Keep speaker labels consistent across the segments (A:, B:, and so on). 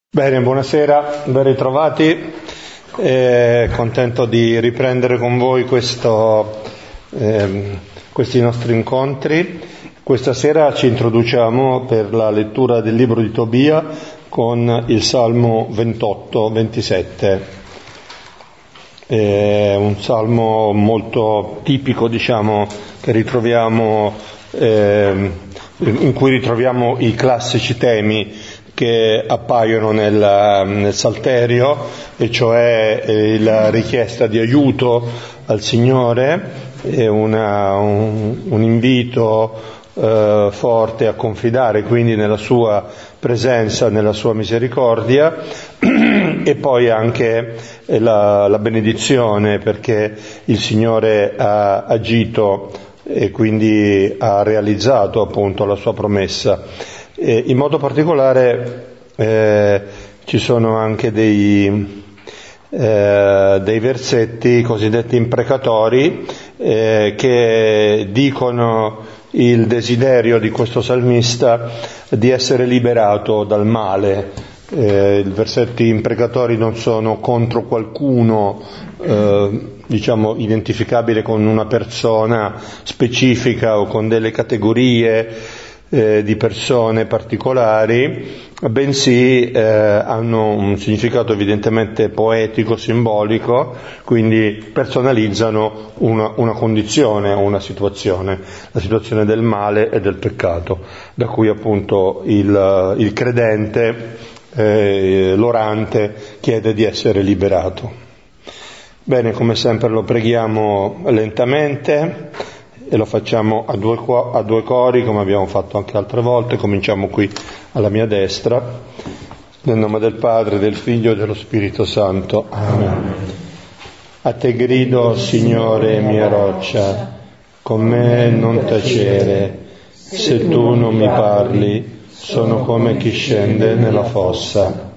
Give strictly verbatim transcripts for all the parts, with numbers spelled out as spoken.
A: Bene, buonasera, ben ritrovati. Eh, contento di riprendere con voi questo, eh, questi nostri incontri. Questa sera ci introduciamo per la lettura del libro di Tobia con il Salmo ventotto ventisette. È un salmo molto tipico, diciamo, che ritroviamo, eh, in cui ritroviamo i classici temi che appaiono nel, nel Salterio, e cioè eh, la richiesta di aiuto al Signore, e una, un, un invito eh, forte a confidare quindi nella sua presenza, nella sua misericordia, e poi anche eh, la, la benedizione, perché il Signore ha agito e quindi ha realizzato appunto la sua promessa. E in modo particolare eh, ci sono anche dei, eh, dei versetti cosiddetti imprecatori eh, che dicono il desiderio di questo salmista di essere liberato dal male. Eh, I versetti imprecatori non sono contro qualcuno, eh, diciamo, identificabile con una persona specifica o con delle categorie Eh, di persone particolari, bensì eh, hanno un significato evidentemente poetico, simbolico, quindi personalizzano una, una condizione o una situazione, la situazione del male e del peccato, da cui appunto il, il credente, eh, l'orante, chiede di essere liberato. Bene, come sempre lo preghiamo lentamente, e lo facciamo a due, a due cori, come abbiamo fatto anche altre volte. Cominciamo qui alla mia destra, nel nome del Padre, del Figlio e dello Spirito Santo. Amen. A te grido, Signore, mia roccia, con me non tacere, se tu non mi parli, sono come chi scende nella fossa.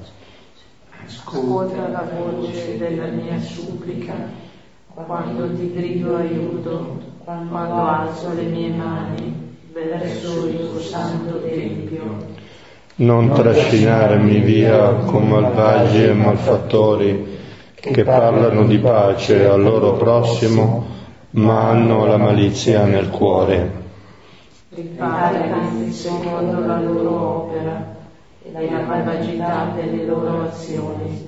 B: Ascolta la voce della mia supplica, quando ti grido aiuto, quando alzo le mie mani verso il tuo santo tempio.
A: Non trascinarmi via con malvagi e malfattori che parlano di pace al loro prossimo, ma hanno la malizia nel cuore.
B: Riparati secondo la loro opera e la malvagità delle loro azioni.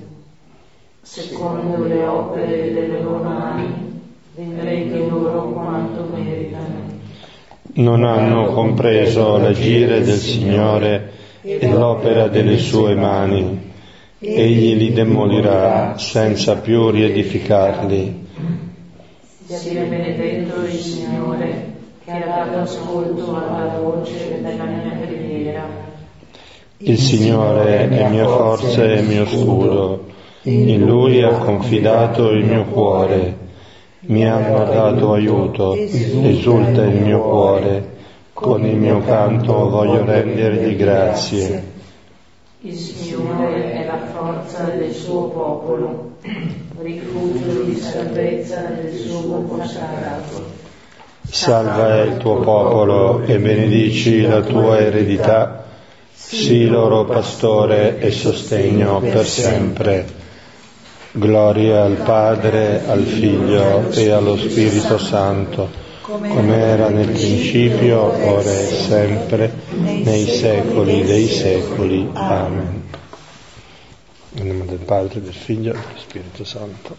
B: Secondo le opere delle loro mani rendrei loro quanto meritano.
A: Non hanno compreso l'agire del Signore e l'opera delle sue mani. Egli li demolirà senza più riedificarli.
B: Sia benedetto il Signore, che ha dato ascolto alla voce della mia preghiera.
A: Il Signore è mia forza e mio scudo. In Lui ha confidato il mio cuore. Mi hanno dato aiuto, esulta il mio cuore, con il mio canto voglio rendergli grazie.
B: Il Signore è la forza del suo popolo, rifugio di salvezza del suo popolo sacrato.
A: Salva il tuo popolo e benedici la tua eredità, sii loro pastore e sostegno per sempre. Gloria al Padre, al Figlio e allo Spirito Santo, come era nel principio, ora e sempre, nei secoli dei secoli. Amen. Nel nome del Padre, del Figlio e dello Spirito Santo.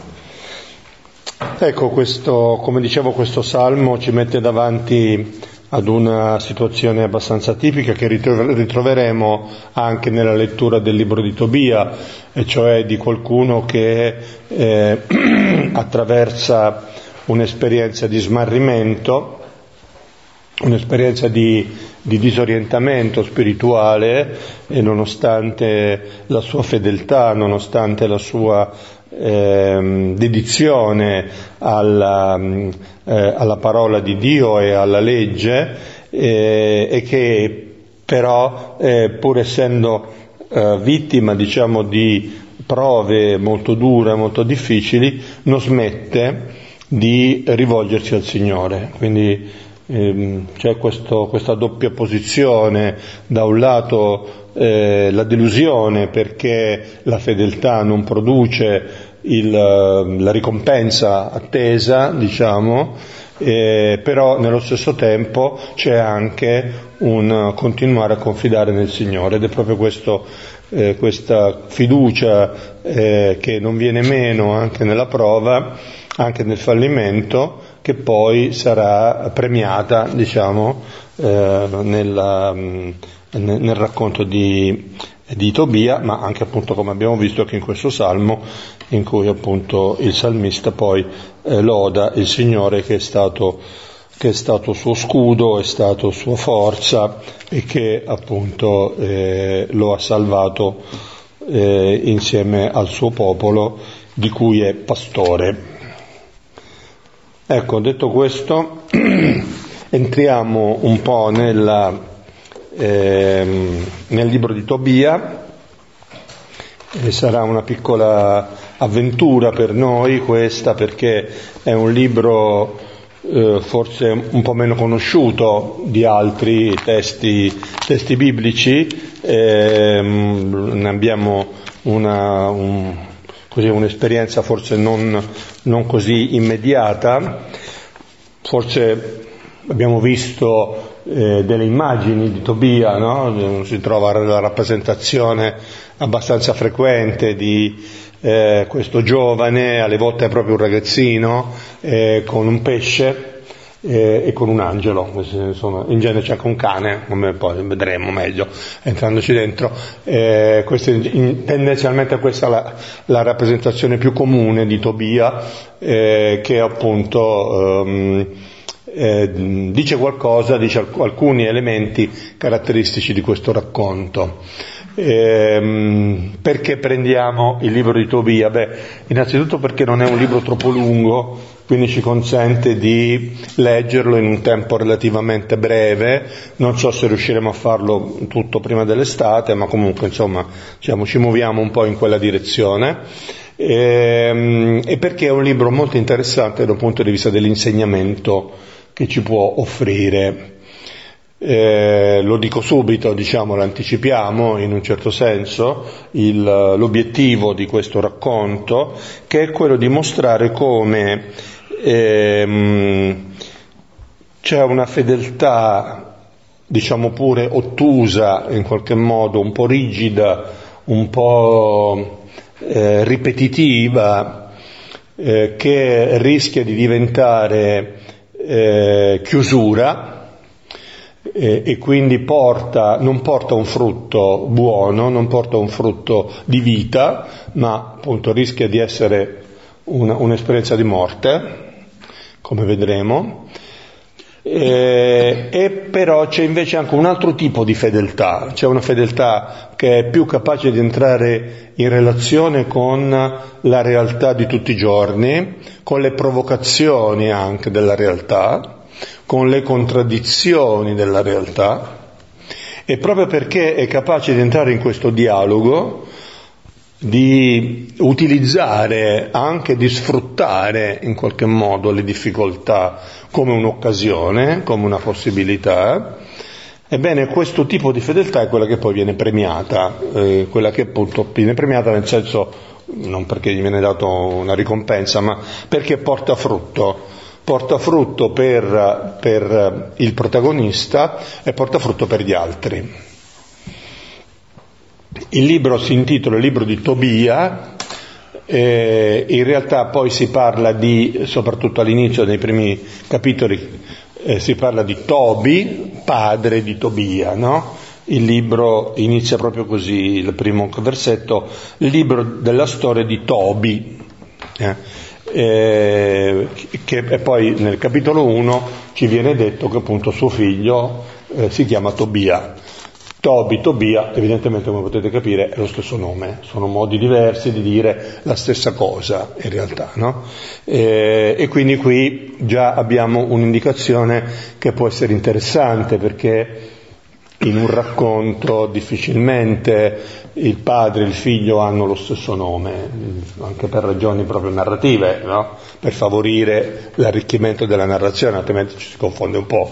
A: Amen. Ecco, questo, come dicevo, questo salmo ci mette davanti ad una situazione abbastanza tipica che ritroveremo anche nella lettura del libro di Tobia, e cioè di qualcuno che eh, attraversa un'esperienza di smarrimento, un'esperienza di, di disorientamento spirituale, e nonostante la sua fedeltà, nonostante la sua eh, dedizione alla, eh, alla parola di Dio e alla legge, eh, e che però, eh, pur essendo eh, vittima, diciamo, di prove molto dure, molto difficili, non smette di rivolgersi al Signore. Quindi eh, c'è questo, questa doppia posizione, da un lato eh, la delusione perché la fedeltà non produce il, la ricompensa attesa, diciamo, eh, però nello stesso tempo c'è anche un continuare a confidare nel Signore, ed è proprio questo, eh, questa fiducia eh, che non viene meno anche nella prova, anche nel fallimento, che poi sarà premiata, diciamo, eh, nella, nel, nel racconto di, di Tobia, ma anche appunto, come abbiamo visto anche in questo salmo, in cui appunto il salmista poi eh, loda il Signore che è stato che è stato suo scudo, è stato sua forza, e che appunto eh, lo ha salvato eh, insieme al suo popolo, di cui è pastore. Ecco, detto questo, entriamo un po' nella, eh, nel libro di Tobia, e sarà una piccola avventura per noi questa, perché è un libro eh, forse un po' meno conosciuto di altri testi, testi biblici, eh, ne abbiamo una, un, così, un'esperienza forse non, non così immediata. Forse abbiamo visto eh, delle immagini di Tobia, no? Si trova la rappresentazione abbastanza frequente di eh, questo giovane, alle volte è proprio un ragazzino, eh, con un pesce eh, e con un angelo. Insomma, in genere c'è anche un cane, come poi vedremo meglio entrandoci dentro. Eh, questa, in, tendenzialmente questa è la, la rappresentazione più comune di Tobia, eh, che appunto ehm, eh, dice qualcosa, dice alcuni elementi caratteristici di questo racconto. Eh, perché prendiamo il libro di Tobia? Beh, innanzitutto perché non è un libro troppo lungo, quindi ci consente di leggerlo in un tempo relativamente breve. Non so se riusciremo a farlo tutto prima dell'estate, ma comunque insomma diciamo, ci muoviamo un po' in quella direzione. E, e perché è un libro molto interessante dal punto di vista dell'insegnamento che ci può offrire. Eh, lo dico subito, diciamo, lo anticipiamo in un certo senso, il, l'obiettivo di questo racconto, che è quello di mostrare come ehm, c'è una fedeltà, diciamo pure ottusa, in qualche modo un po' rigida, un po' eh, ripetitiva, eh, che rischia di diventare eh, chiusura, E, e quindi porta, non porta un frutto buono, non porta un frutto di vita, ma appunto rischia di essere una, un'esperienza di morte, come vedremo. E, e però c'è invece anche un altro tipo di fedeltà, c'è una fedeltà che è più capace di entrare in relazione con la realtà di tutti i giorni, con le provocazioni anche della realtà, con le contraddizioni della realtà, e proprio perché è capace di entrare in questo dialogo, di utilizzare, anche di sfruttare in qualche modo le difficoltà come un'occasione, come una possibilità, ebbene questo tipo di fedeltà è quella che poi viene premiata, eh, quella che appunto viene premiata nel senso, non perché gli viene dato una ricompensa, ma perché porta frutto. Porta frutto per, per il protagonista e porta frutto per gli altri. Il libro si intitola Il libro di Tobia, eh, in realtà poi si parla di, soprattutto all'inizio dei primi capitoli, eh, si parla di Tobi, padre di Tobia, no? Il libro inizia proprio così, il primo versetto, il libro della storia di Tobi. Eh. Eh, che e poi nel capitolo uno ci viene detto che appunto suo figlio eh, si chiama Tobia. Tobi, Tobia, evidentemente come potete capire è lo stesso nome, sono modi diversi di dire la stessa cosa in realtà, no? Eh, e quindi qui già abbiamo un'indicazione che può essere interessante, perché in un racconto difficilmente il padre e il figlio hanno lo stesso nome, anche per ragioni proprio narrative, no? Per favorire l'arricchimento della narrazione, altrimenti ci si confonde un po'.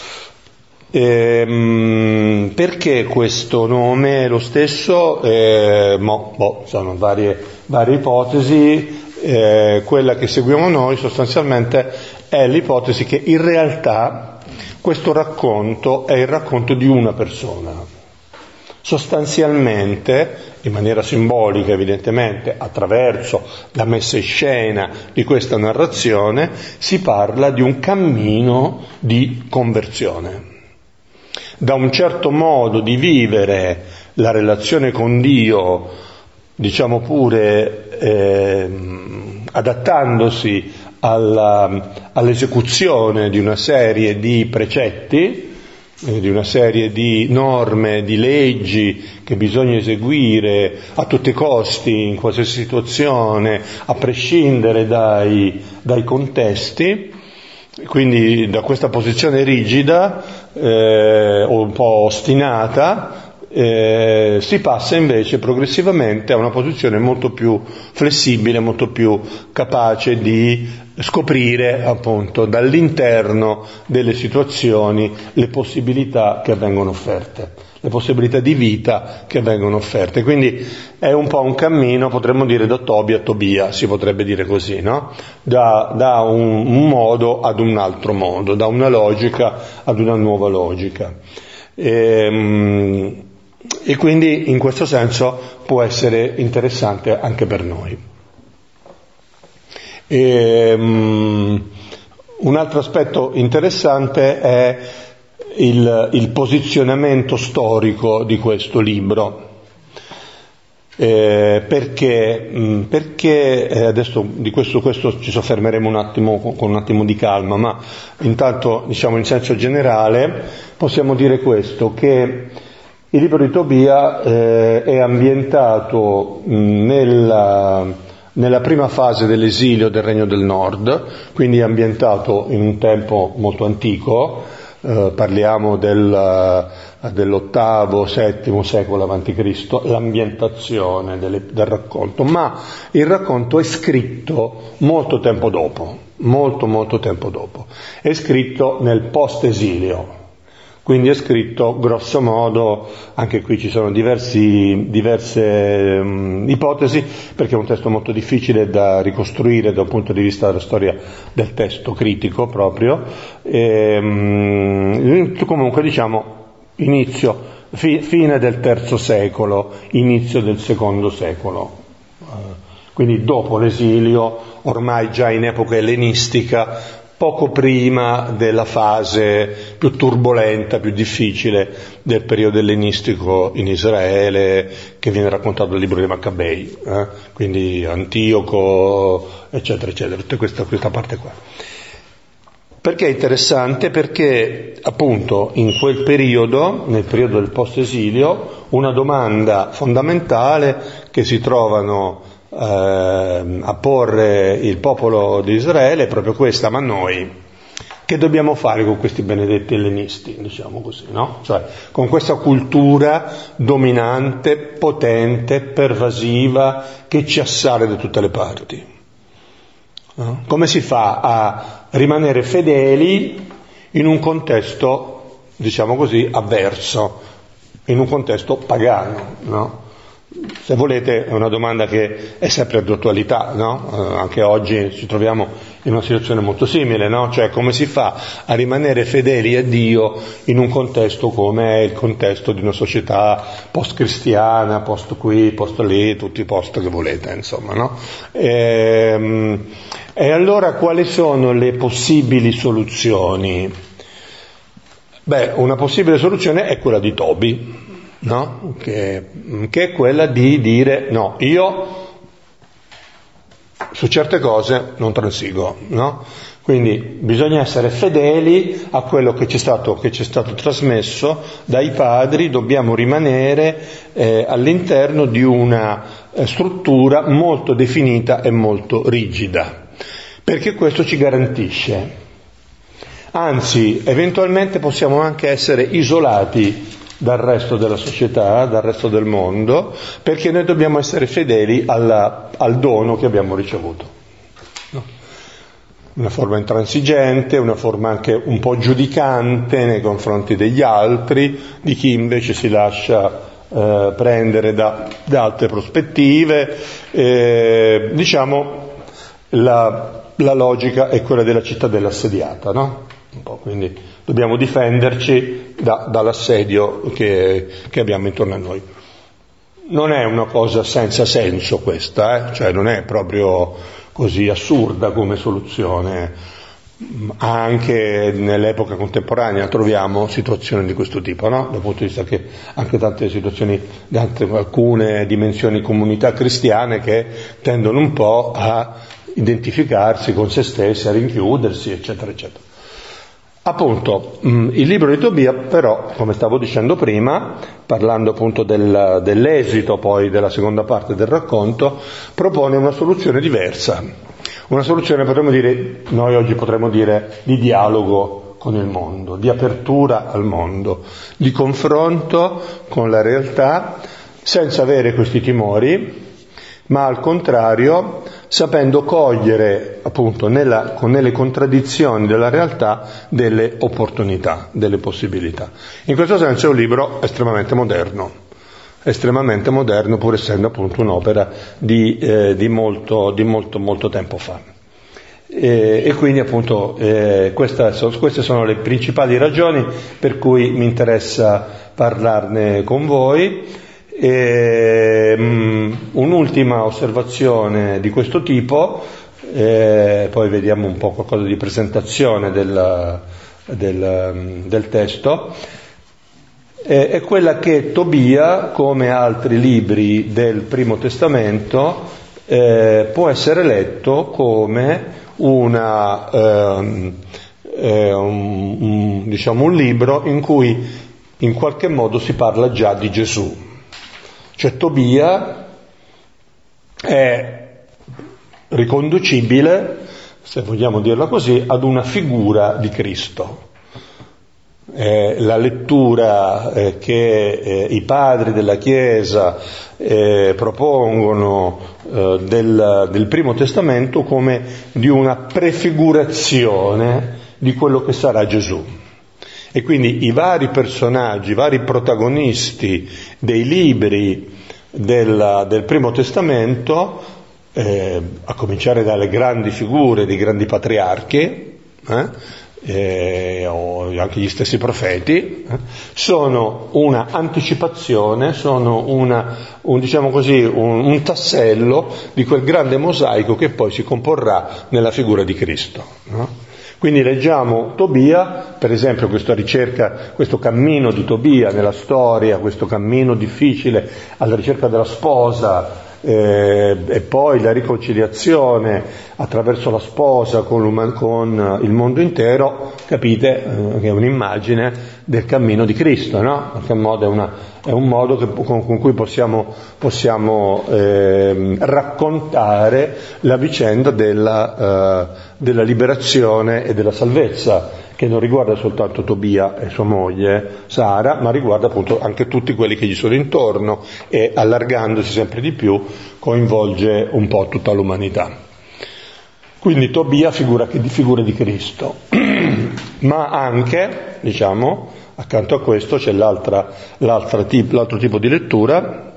A: Ehm, perché questo nome è lo stesso? Eh, mo, boh, sono varie, varie ipotesi. Eh, quella che seguiamo noi sostanzialmente è l'ipotesi che in realtà questo racconto è il racconto di una persona. Sostanzialmente, in maniera simbolica evidentemente, attraverso la messa in scena di questa narrazione, si parla di un cammino di conversione. Da un certo modo di vivere la relazione con Dio, diciamo pure eh, adattandosi alla, all'esecuzione di una serie di precetti, eh, di una serie di norme, di leggi che bisogna eseguire a tutti i costi, in qualsiasi situazione, a prescindere dai, dai contesti. Quindi da questa posizione rigida eh, o un po' ostinata eh, si passa invece progressivamente a una posizione molto più flessibile, molto più capace di scoprire appunto dall'interno delle situazioni le possibilità che vengono offerte, le possibilità di vita che vengono offerte. Quindi è un po' un cammino, potremmo dire, da Tobi a Tobia, si potrebbe dire così, no? Da, da un, un modo ad un altro modo, da una logica ad una nuova logica. E, e quindi in questo senso può essere interessante anche per noi. E, um, un altro aspetto interessante è il, il posizionamento storico di questo libro. Eh, perché mh, perché eh, adesso di questo, questo ci soffermeremo un attimo con, con un attimo di calma, ma intanto diciamo in senso generale possiamo dire questo, che il libro di Tobia eh, è ambientato mh, nella nella prima fase dell'esilio del Regno del Nord, quindi è ambientato in un tempo molto antico, eh, parliamo del, dell'ottavo, settimo secolo avanti Cristo, l'ambientazione delle, del racconto, ma il racconto è scritto molto tempo dopo, molto molto tempo dopo, è scritto nel post-esilio. Quindi è scritto grosso modo, anche qui ci sono diversi, diverse um, ipotesi, perché è un testo molto difficile da ricostruire da un punto di vista della storia del testo critico proprio, e, um, comunque diciamo inizio, fi, fine del terzo secolo, inizio del secondo secolo, uh, quindi dopo l'esilio, ormai già in epoca ellenistica, poco prima della fase più turbolenta, più difficile del periodo ellenistico in Israele, che viene raccontato nel libro dei Maccabei, eh? Quindi Antioco, eccetera, eccetera, tutta questa, questa parte qua. Perché è interessante? Perché appunto in quel periodo, nel periodo del post-esilio, una domanda fondamentale che si trovano Eh, a porre il popolo di Israele è proprio questa: ma noi che dobbiamo fare con questi benedetti ellenisti, diciamo così, no? Cioè con questa cultura dominante, potente, pervasiva, che ci assale da tutte le parti, no? Come si fa a rimanere fedeli in un contesto, diciamo così, avverso, in un contesto pagano, no? Se volete è una domanda che è sempre d'attualità, no? Eh, anche oggi ci troviamo in una situazione molto simile, no? Cioè come si fa a rimanere fedeli a Dio in un contesto come è il contesto di una società post-cristiana, post qui, post lì, tutti i post che volete, insomma, no? E, e allora quali sono le possibili soluzioni? Beh, una possibile soluzione è quella di Tobi, no? Che, che è quella di dire no, io su certe cose non transigo, no? Quindi bisogna essere fedeli a quello che c'è stato, che c'è stato trasmesso dai padri, dobbiamo rimanere eh, all'interno di una eh, struttura molto definita e molto rigida, perché questo ci garantisce. Anzi, eventualmente possiamo anche essere isolati dal resto della società, dal resto del mondo, perché noi dobbiamo essere fedeli alla, al dono che abbiamo ricevuto. No? Una forma intransigente, una forma anche un po' giudicante nei confronti degli altri, di chi invece si lascia eh, prendere da, da altre prospettive. Eh, diciamo, la, la logica è quella della cittadella assediata, no? Un po', quindi dobbiamo difenderci da, dall'assedio che, che abbiamo intorno a noi. Non è una cosa senza senso questa, eh? Cioè non è proprio così assurda come soluzione. Anche nell'epoca contemporanea troviamo situazioni di questo tipo, no? Dal punto di vista che anche tante situazioni, tante, alcune dimensioni comunità cristiane che tendono un po' a identificarsi con se stessi, a rinchiudersi, eccetera, eccetera. Appunto, il libro di Tobia però, come stavo dicendo prima, parlando appunto del, dell'esito poi della seconda parte del racconto, propone una soluzione diversa, una soluzione potremmo dire, noi oggi potremmo dire, di dialogo con il mondo, di apertura al mondo, di confronto con la realtà, senza avere questi timori, ma al contrario sapendo cogliere appunto nella, con, nelle contraddizioni della realtà delle opportunità, delle possibilità. In questo senso è un libro estremamente moderno, estremamente moderno pur essendo appunto un'opera di, eh, di, molto, di molto molto tempo fa. E, e quindi appunto eh, questa, queste sono le principali ragioni per cui mi interessa parlarne con voi. E, um, un'ultima osservazione di questo tipo, eh, poi vediamo un po' qualcosa di presentazione del, del, del testo, eh, è quella che Tobia, come altri libri del Primo Testamento, eh, può essere letto come una, eh, eh, un, un, diciamo un libro in cui in qualche modo si parla già di Gesù. Cioè Tobia è riconducibile, se vogliamo dirla così, ad una figura di Cristo. Eh, la lettura eh, che eh, i padri della Chiesa eh, propongono eh, del, del Primo Testamento come di una prefigurazione di quello che sarà Gesù. E quindi i vari personaggi, i vari protagonisti dei libri del, del Primo Testamento, eh, a cominciare dalle grandi figure dei grandi patriarchi, eh, eh, o anche gli stessi profeti, eh, sono una anticipazione, sono una, un, diciamo così, un, un tassello di quel grande mosaico che poi si comporrà nella figura di Cristo, no? Quindi leggiamo Tobia, per esempio questa ricerca, questo cammino di Tobia nella storia, questo cammino difficile alla ricerca della sposa, eh, e poi la riconciliazione attraverso la sposa con, con il mondo intero, capite eh, che è un'immagine del cammino di Cristo, no? In qualche modo è, una, è un modo che, con, con cui possiamo, possiamo eh, raccontare la vicenda della, eh, della liberazione e della salvezza, che non riguarda soltanto Tobia e sua moglie Sara, ma riguarda appunto anche tutti quelli che gli sono intorno e, allargandosi sempre di più, coinvolge un po' tutta l'umanità. Quindi Tobia figura, figura di Cristo, ma anche, diciamo, accanto a questo c'è l'altra, l'altra tip, l'altro tipo di lettura,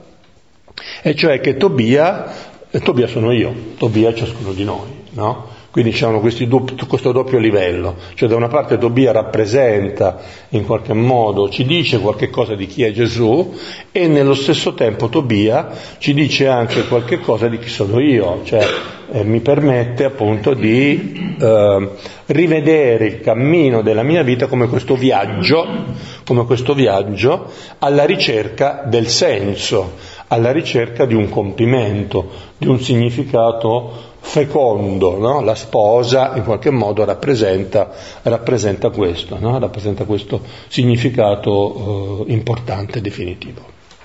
A: e cioè che Tobia, e Tobia sono io, Tobia è ciascuno di noi, no? Quindi c'è questi dopp- questo doppio livello, cioè da una parte Tobia rappresenta in qualche modo, ci dice qualche cosa di chi è Gesù, e nello stesso tempo Tobia ci dice anche qualche cosa di chi sono io, cioè eh, mi permette appunto di eh, rivedere il cammino della mia vita come questo viaggio, come questo viaggio alla ricerca del senso, alla ricerca di un compimento, di un significato fecondo, no? La sposa in qualche modo rappresenta, rappresenta questo, no? Rappresenta questo significato eh, importante, definitivo.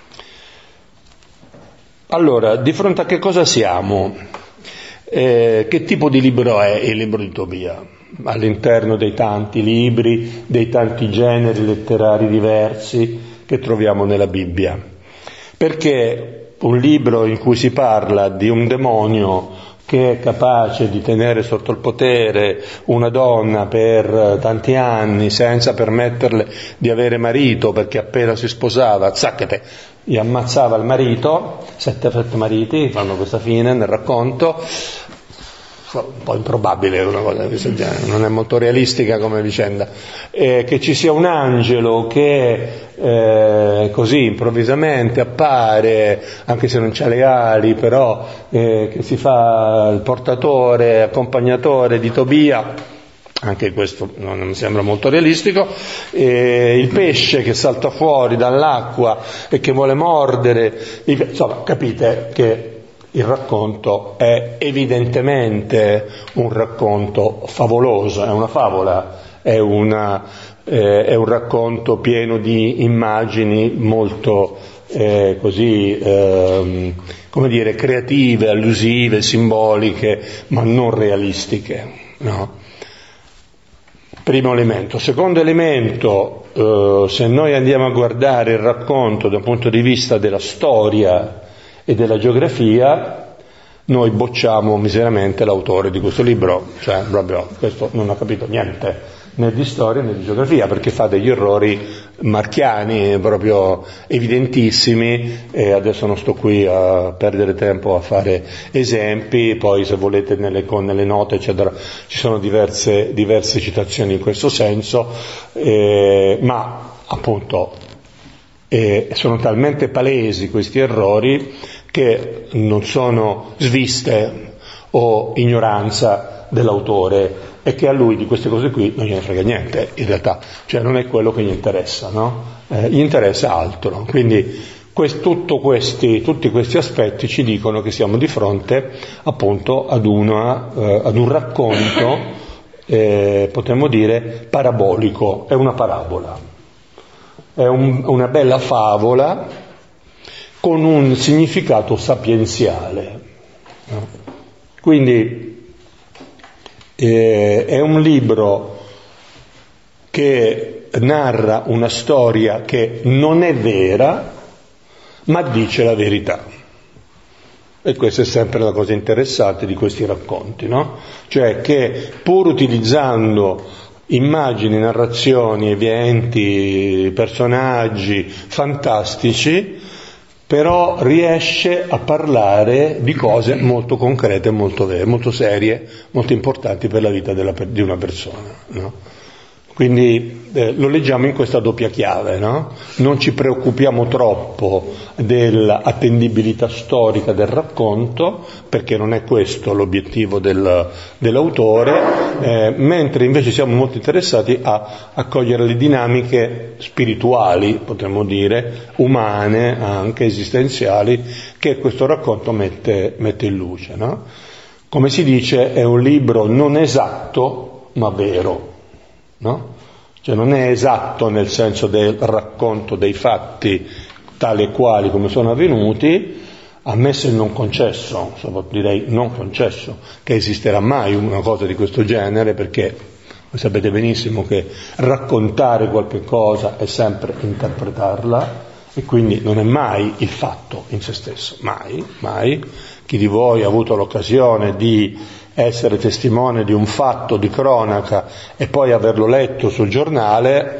A: Allora, di fronte a che cosa siamo? Eh, che tipo di libro è il libro di Tobia? All'interno dei tanti libri, dei tanti generi letterari diversi che troviamo nella Bibbia. Perché un libro in cui si parla di un demonio che è capace di tenere sotto il potere una donna per tanti anni senza permetterle di avere marito, perché appena si sposava, zacchete, gli ammazzava il marito, sette, sette mariti fanno questa fine nel racconto, un po' improbabile una cosa di questo genere, non è molto realistica come vicenda, eh, che ci sia un angelo che eh, così improvvisamente appare, anche se non c'ha le ali, però eh, che si fa il portatore, accompagnatore di Tobia, anche questo non mi sembra molto realistico, eh, il pesce che salta fuori dall'acqua e che vuole mordere, insomma capite che il racconto è evidentemente un racconto favoloso, è una favola, è, una, eh, è un racconto pieno di immagini molto eh, così, eh, come dire, creative, allusive, simboliche, ma non realistiche, no? Primo elemento. Secondo elemento, eh, se noi andiamo a guardare il racconto da un punto di vista della storia e della geografia, noi bocciamo miseramente l'autore di questo libro, cioè proprio questo non ha capito niente né di storia né di geografia, perché fa degli errori marchiani proprio evidentissimi, e adesso non sto qui a perdere tempo a fare esempi, poi se volete nelle, con, nelle note eccetera ci sono diverse, diverse citazioni in questo senso, eh, ma appunto eh, sono talmente palesi questi errori che non sono sviste o ignoranza dell'autore, e che a lui di queste cose qui non gliene frega niente in realtà, cioè non è quello che gli interessa, no? Eh, gli interessa altro. Quindi quest, tutto questi, tutti questi aspetti ci dicono che siamo di fronte appunto ad, una, eh, ad un racconto, eh, potremmo dire, parabolico, è una parabola, è un, una bella favola con un significato sapienziale, no? Quindi eh, è un libro che narra una storia che non è vera, ma dice la verità. E questa è sempre la cosa interessante di questi racconti, no? Cioè che pur utilizzando immagini, narrazioni, eventi, personaggi fantastici, però riesce a parlare di cose molto concrete, molto vere, molto serie, molto importanti per la vita della, di una persona, no? Quindi eh, lo leggiamo in questa doppia chiave, no? Non ci preoccupiamo troppo dell'attendibilità storica del racconto, perché non è questo l'obiettivo del, dell'autore, eh, mentre invece siamo molto interessati a, a cogliere le dinamiche spirituali, potremmo dire, umane, anche esistenziali, che questo racconto mette, mette in luce, no? Come si dice, è un libro non esatto, ma vero. No? Cioè non è esatto nel senso del racconto dei fatti tali e quali come sono avvenuti, ammesso il non concesso, direi non concesso, che esisterà mai una cosa di questo genere, perché voi sapete benissimo che raccontare qualche cosa è sempre interpretarla, e quindi non è mai il fatto in se stesso, mai, mai. Chi di voi ha avuto l'occasione di essere testimone di un fatto di cronaca e poi averlo letto sul giornale,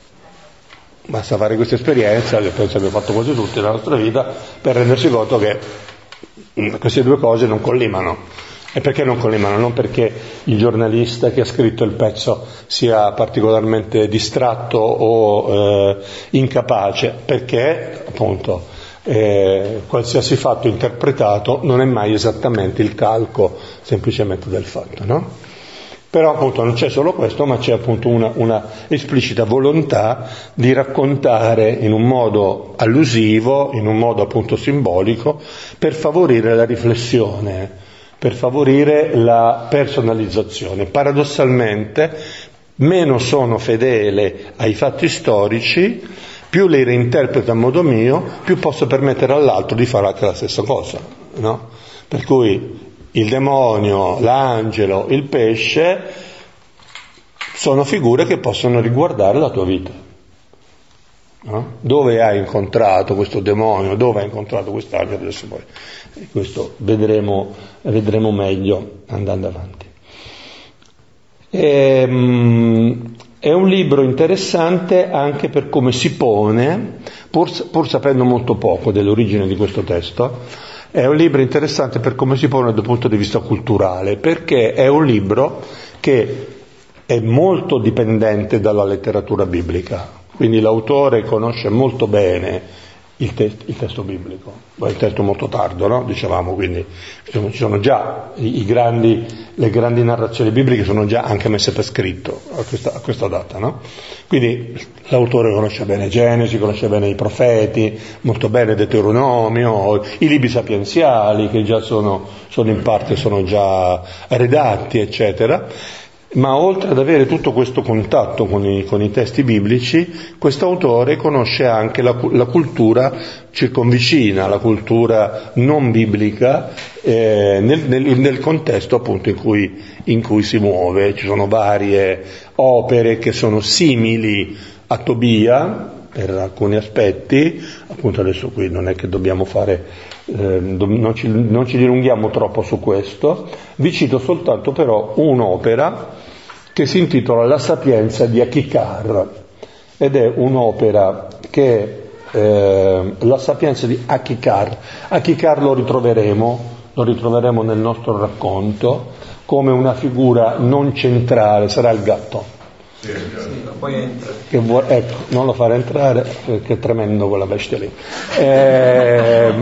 A: basta fare questa esperienza, che penso abbiamo fatto quasi tutti nella nostra vita, per rendersi conto che queste due cose non collimano. E perché non collimano? Non perché il giornalista che ha scritto il pezzo sia particolarmente distratto o eh, incapace, perché appunto Eh, qualsiasi fatto interpretato non è mai esattamente il calco semplicemente del fatto, no? Però appunto non c'è solo questo, ma c'è appunto una, una esplicita volontà di raccontare in un modo allusivo, in un modo appunto simbolico, per favorire la riflessione, per favorire la personalizzazione. Paradossalmente, meno sono fedele ai fatti storici, più le reinterpreto a modo mio, più posso permettere all'altro di fare anche la stessa cosa, no? Per cui il demonio, l'angelo, il pesce sono figure che possono riguardare la tua vita. no? Dove hai incontrato questo demonio, dove hai incontrato quest'angelo, adesso poi questo vedremo, vedremo meglio andando avanti. E, um, è un libro interessante anche per come si pone, pur, pur sapendo molto poco dell'origine di questo testo, è un libro interessante per come si pone dal punto di vista culturale, perché è un libro che è molto dipendente dalla letteratura biblica, quindi l'autore conosce molto bene il, te- il testo biblico, poi il testo molto tardo, no? Dicevamo, quindi ci sono già i, i grandi, le grandi narrazioni bibliche sono già anche messe per scritto a questa, a questa data, no? Quindi l'autore conosce bene Genesi, conosce bene i profeti, molto bene Deuteronomio, i libri sapienziali che già sono, sono in parte sono già redatti, eccetera. Ma oltre ad avere tutto questo contatto con i, con i testi biblici, questo autore conosce anche la, la cultura circonvicina, la cultura non biblica, eh, nel, nel, nel contesto appunto in cui, in cui si muove. Ci sono varie opere che sono simili a Tobia per alcuni aspetti, appunto adesso qui non è che dobbiamo fare, eh, non, ci, non ci dilunghiamo troppo su questo, vi cito soltanto però un'opera che si intitola La Sapienza di Achicar, ed è un'opera che eh, La Sapienza di Achicar, Achicar lo ritroveremo, lo ritroveremo nel nostro racconto come una figura non centrale, sarà il gatto.
C: Sì, poi entra.
A: Che vuole, ecco, non lo farà entrare perché è tremendo quella bestia lì. Eh,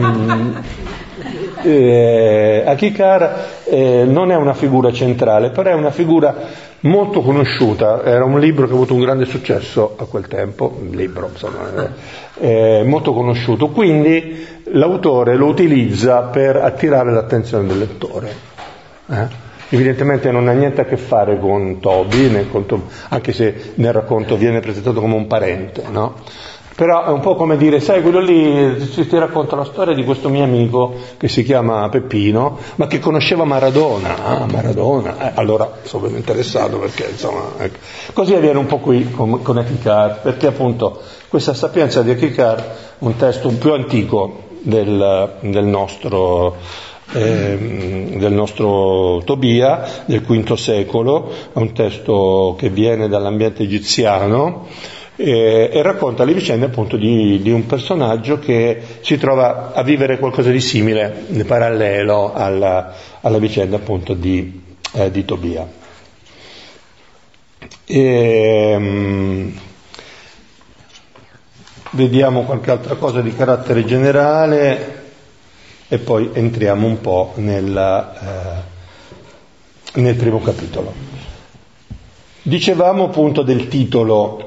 A: eh, Achicar eh, non è una figura centrale, però è una figura molto conosciuta. Era un libro che ha avuto un grande successo a quel tempo, un libro insomma, eh, molto conosciuto, quindi l'autore lo utilizza per attirare l'attenzione del lettore. Eh? Evidentemente non ha niente a che fare con Tobi, nel conto, anche se nel racconto viene presentato come un parente, no? Però è un po' come dire, sai, quello lì, ti, ti racconta la storia di questo mio amico che si chiama Peppino, ma che conosceva Maradona. Ah, Maradona. Eh, allora sono interessato perché, insomma, ecco. Così avviene un po' qui con, con Achicar, perché appunto questa Sapienza di Achicar, un testo un più antico del, del nostro... Eh, del nostro Tobia, del quinto secolo, è un testo che viene dall'ambiente egiziano eh, e racconta le vicende appunto di, di un personaggio che si trova a vivere qualcosa di simile, di parallelo alla, alla vicenda appunto di, eh, di Tobia. E, um, vediamo qualche altra cosa di carattere generale e poi entriamo un po' nella, eh, nel primo capitolo. Dicevamo appunto del titolo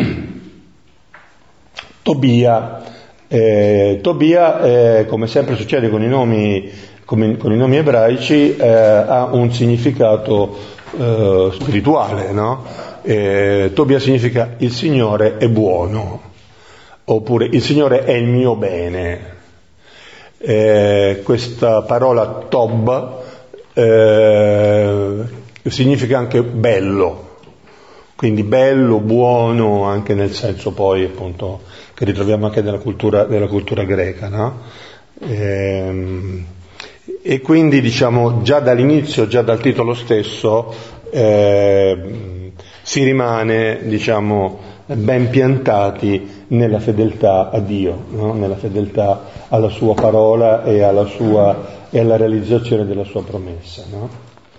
A: Tobia. Eh, Tobia, eh, come sempre succede con i nomi, come, con i nomi ebraici, eh, ha un significato eh, spirituale, no? Eh, Tobia significa il Signore è buono, oppure il Signore è il mio bene. Eh, questa parola Tob eh, significa anche bello, quindi bello, buono, anche nel senso poi appunto che ritroviamo anche nella cultura, nella cultura greca, no? Eh, e quindi diciamo già dall'inizio, già dal titolo stesso eh, si rimane diciamo ben piantati nella fedeltà a Dio, no? Nella fedeltà alla sua parola e alla sua e alla realizzazione della sua promessa, no?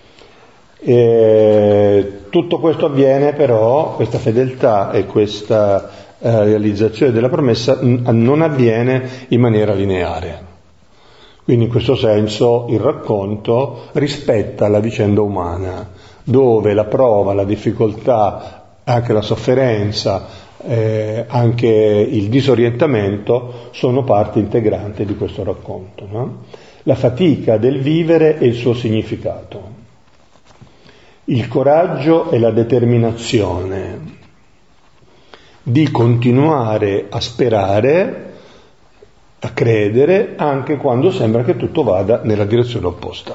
A: E tutto questo avviene però, questa fedeltà e questa eh, realizzazione della promessa n- non avviene in maniera lineare. Quindi in questo senso il racconto rispetta la vicenda umana, dove la prova, la difficoltà, anche la sofferenza, eh, anche il disorientamento sono parte integrante di questo racconto, no? La fatica del vivere e il suo significato, il coraggio e la determinazione di continuare a sperare, a credere, anche quando sembra che tutto vada nella direzione opposta.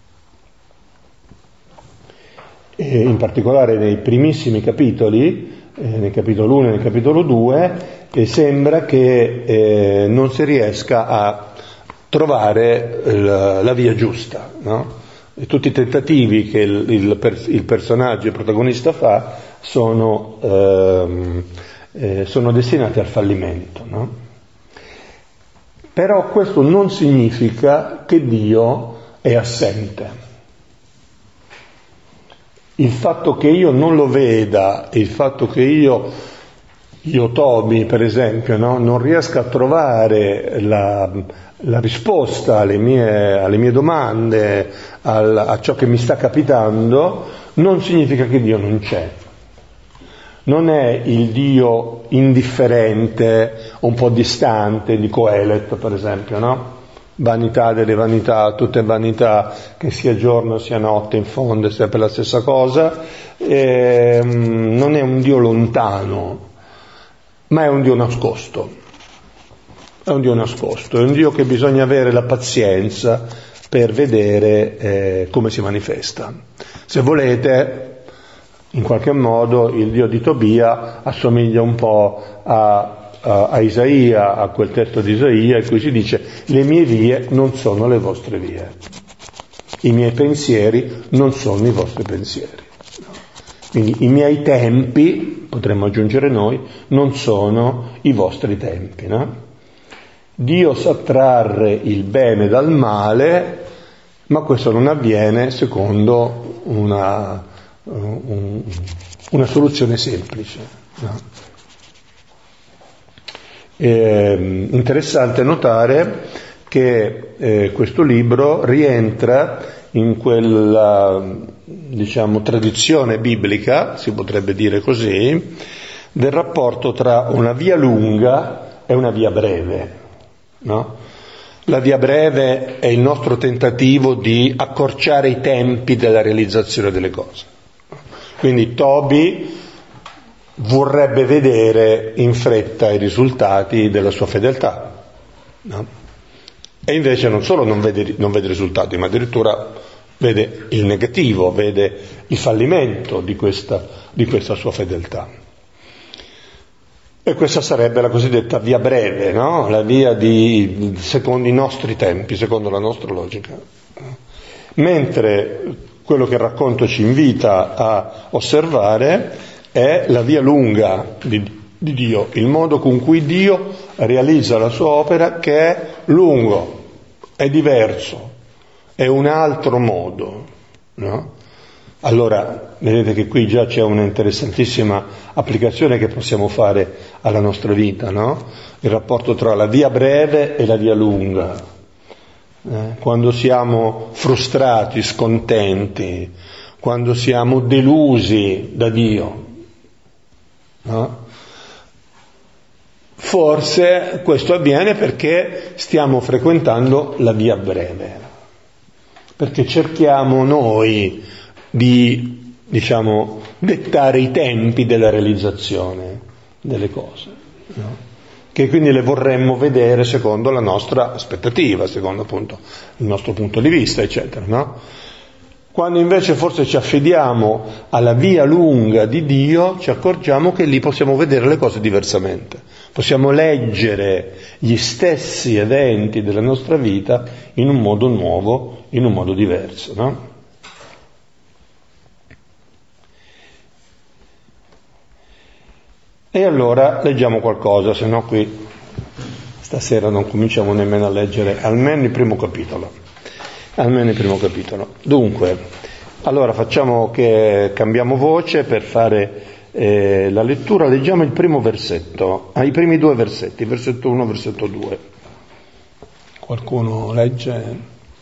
A: E in particolare nei primissimi capitoli eh, nel capitolo uno e nel capitolo due, e sembra che eh, non si riesca a trovare la, la via giusta, no? E tutti i tentativi che il, il, il personaggio, il protagonista fa sono, ehm, eh, sono destinati al fallimento, no? Però questo non significa che Dio è assente. Il fatto che io non lo veda, il fatto che io, io Toby per esempio, no, non riesca a trovare la, la risposta alle mie, alle mie domande, al, a ciò che mi sta capitando, non significa che Dio non c'è. Non è il Dio indifferente, un po' distante, di Coelet per esempio, no? Vanità delle vanità, tutte vanità, che sia giorno sia notte, in fondo è sempre la stessa cosa. E, non è un Dio lontano, ma è un Dio nascosto. È un Dio nascosto, è un Dio che bisogna avere la pazienza per vedere eh, come si manifesta. Se volete, in qualche modo il Dio di Tobia assomiglia un po' a A, a Isaia, a quel testo di Isaia in cui si dice: le mie vie non sono le vostre vie, i miei pensieri non sono i vostri pensieri. Quindi i miei tempi, potremmo aggiungere noi, non sono i vostri tempi, no? Dio sa trarre il bene dal male, ma questo non avviene secondo una, un, una soluzione semplice, no? È interessante notare che eh, questo libro rientra in quella, diciamo, tradizione biblica, si potrebbe dire così, del rapporto tra una via lunga e una via breve, no? La via breve è il nostro tentativo di accorciare i tempi della realizzazione delle cose. Quindi Tobi vorrebbe vedere in fretta i risultati della sua fedeltà, no? E invece non solo non vede, non vede risultati, ma addirittura vede il negativo, vede il fallimento di questa, di questa sua fedeltà. E questa sarebbe la cosiddetta via breve, no? La via di, secondo i nostri tempi, secondo la nostra logica. Mentre quello che il racconto ci invita a osservare è la via lunga di, di Dio, il modo con cui Dio realizza la sua opera, che è lungo, è diverso, è un altro modo, no? Allora, vedete che qui già c'è una interessantissima applicazione che possiamo fare alla nostra vita, no? Il rapporto tra la via breve e la via lunga. Eh? Quando siamo frustrati, scontenti, quando siamo delusi da Dio, no? Forse questo avviene perché stiamo frequentando la via breve, perché cerchiamo noi di, diciamo, dettare i tempi della realizzazione delle cose, no? Che quindi le vorremmo vedere secondo la nostra aspettativa, secondo appunto il nostro punto di vista, eccetera, no? Quando invece forse ci affidiamo alla via lunga di Dio, ci accorgiamo che lì possiamo vedere le cose diversamente. Possiamo leggere gli stessi eventi della nostra vita in un modo nuovo, in un modo diverso, no? E allora leggiamo qualcosa, se no qui stasera non cominciamo nemmeno a leggere almeno il primo capitolo. Almeno il primo capitolo. Dunque, allora facciamo che cambiamo voce per fare eh, la lettura. Leggiamo il primo versetto, ah, i primi due versetti, versetto uno, versetto due. Qualcuno legge?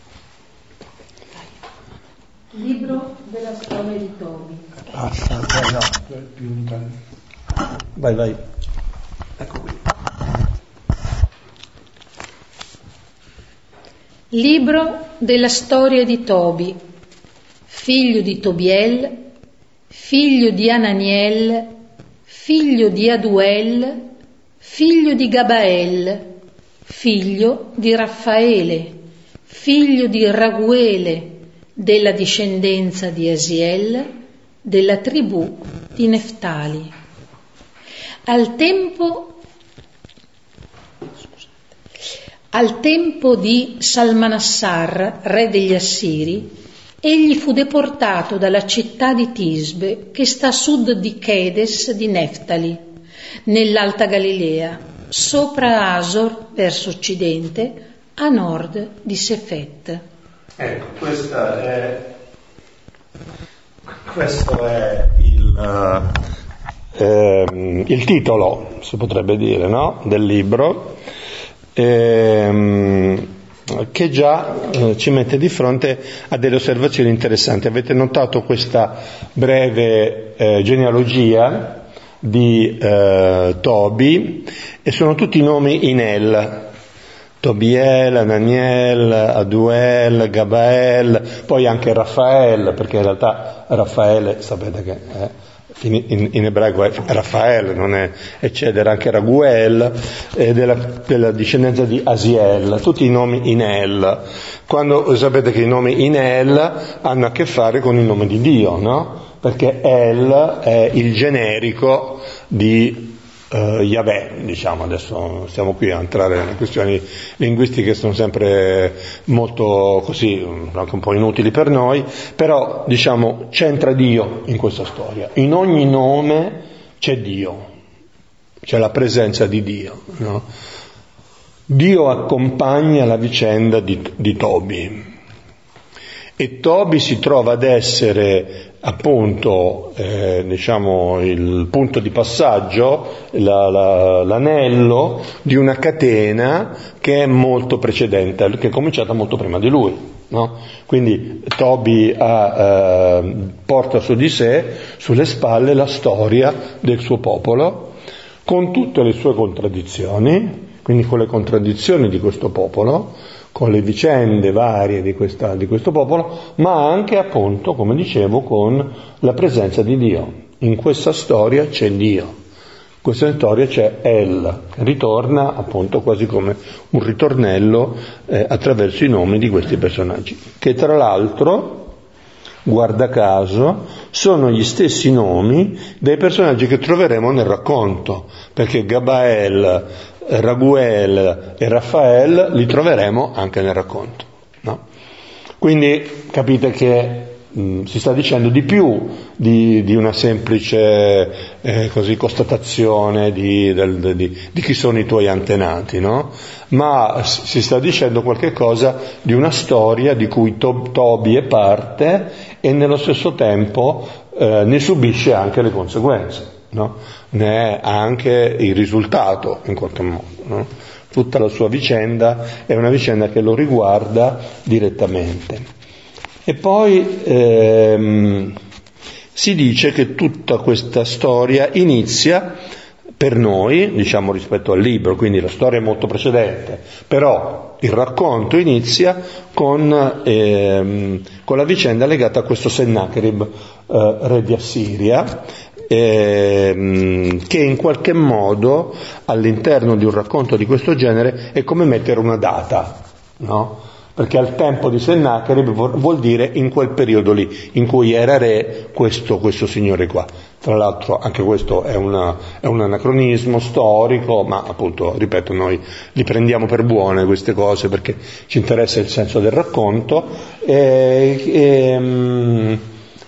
B: Libro della storia di Tobi.
A: Ah, vai, no, più lontano. Vai, vai. Ecco qui.
D: Libro della storia di Tobi, figlio di Tobiel, figlio di Ananiel, figlio di Aduel, figlio di Gabael, figlio di Raffaele, figlio di Raguele, della discendenza di Asiel, della tribù di Neftali. Al tempo, al tempo di Salmanassar, re degli Assiri, egli fu deportato dalla città di Tisbe, che sta a sud di Kedes di Neftali, nell'Alta Galilea, sopra Asor, verso occidente, a nord di Sefet.
A: Ecco, questa è, questo è il, uh, ehm, il titolo, si potrebbe dire, no? Del libro, ehm, che già eh, ci mette di fronte a delle osservazioni interessanti. Avete notato questa breve eh, genealogia di eh, Tobi, e sono tutti nomi in El: Tobiel, Ananiel, Aduel, Gabael, poi anche Raffaele, perché in realtà Raffaele, sapete che è, in, in, in ebraico è Raffaele, non è eccetera, anche Raguel, è della, della discendenza di Asiel, tutti i nomi in El. Quando sapete che i nomi in El hanno a che fare con il nome di Dio, no? Perché El è il generico di Uh, Yahweh, diciamo. Adesso stiamo qui a entrare nelle questioni linguistiche che sono sempre molto così, anche un po' inutili per noi, però diciamo c'entra Dio in questa storia. In ogni nome c'è Dio, c'è la presenza di Dio, no? Dio accompagna la vicenda di, di Tobi, e Tobi si trova ad essere appunto eh, diciamo il punto di passaggio, la, la, l'anello di una catena che è molto precedente, che è cominciata molto prima di lui, no? Quindi Tobi ha, eh, porta su di sé, sulle spalle, la storia del suo popolo, con tutte le sue contraddizioni, quindi con le contraddizioni di questo popolo, con le vicende varie di, questa, di questo popolo, ma anche appunto, come dicevo, con la presenza di Dio. In questa storia c'è Dio, in questa storia c'è El, che ritorna appunto quasi come un ritornello eh, attraverso i nomi di questi personaggi, che tra l'altro, guarda caso, sono gli stessi nomi dei personaggi che troveremo nel racconto, perché Gabael, Raguel e Raffaele li troveremo anche nel racconto, no? Quindi capite che mh, si sta dicendo di più di, di una semplice eh, così, constatazione di, del, di, di chi sono i tuoi antenati, no? Ma si sta dicendo qualche cosa di una storia di cui Tob, Tobi è parte, e nello stesso tempo eh, ne subisce anche le conseguenze, no? Ne è anche il risultato in qualche modo, no? Tutta la sua vicenda è una vicenda che lo riguarda direttamente. E poi ehm, si dice che tutta questa storia inizia per noi, diciamo rispetto al libro, quindi la storia è molto precedente, però il racconto inizia con, ehm, con la vicenda legata a questo Sennacherib, eh, re di Assiria, ehm, che in qualche modo all'interno di un racconto di questo genere è come mettere una data, no? Perché al tempo di Sennacherib vuol dire in quel periodo lì, in cui era re questo, questo signore qua. Tra l'altro anche questo è, una, è un anacronismo storico, ma appunto, ripeto, noi li prendiamo per buone queste cose perché ci interessa il senso del racconto. E, e,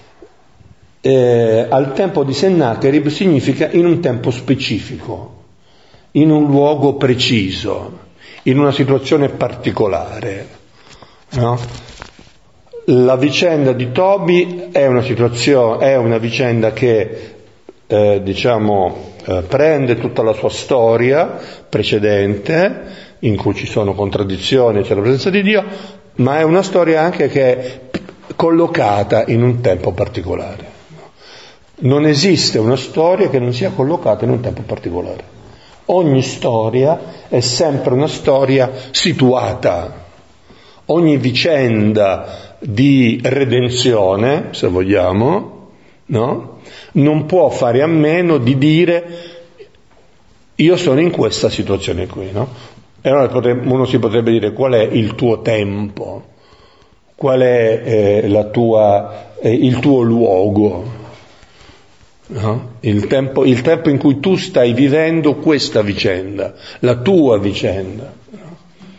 A: e, al tempo di Sennacherib significa in un tempo specifico, in un luogo preciso, in una situazione particolare. No? La vicenda di Tobi è una situazione, è una vicenda che eh, diciamo eh, prende tutta la sua storia precedente, in cui ci sono contraddizioni, c'è la presenza di Dio, ma è una storia anche che è collocata in un tempo particolare. Non esiste una storia che non sia collocata in un tempo particolare. Ogni storia è sempre una storia situata. Ogni vicenda di redenzione, se vogliamo, no? Non può fare a meno di dire io sono in questa situazione qui, no? E allora uno si potrebbe dire qual è il tuo tempo, qual è eh, la tua, eh, il tuo luogo. no? il, tempo, il tempo in cui tu stai vivendo questa vicenda, la tua vicenda. No?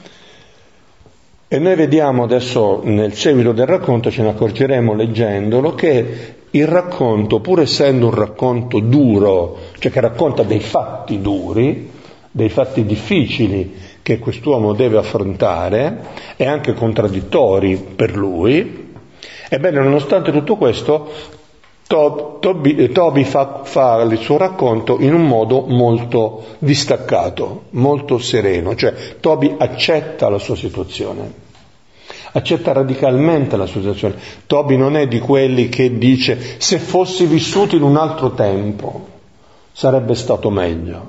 A: E noi vediamo adesso, nel seguito del racconto, ce ne accorgeremo leggendolo, che il racconto, pur essendo un racconto duro, cioè che racconta dei fatti duri, dei fatti difficili che quest'uomo deve affrontare e anche contraddittori per lui, ebbene, nonostante tutto questo, Tob, Tobi, Tobi fa, fa il suo racconto in un modo molto distaccato, molto sereno, cioè Tobi accetta la sua situazione, accetta radicalmente la sua situazione. Tobi non è di quelli che dice se fossi vissuto in un altro tempo sarebbe stato meglio,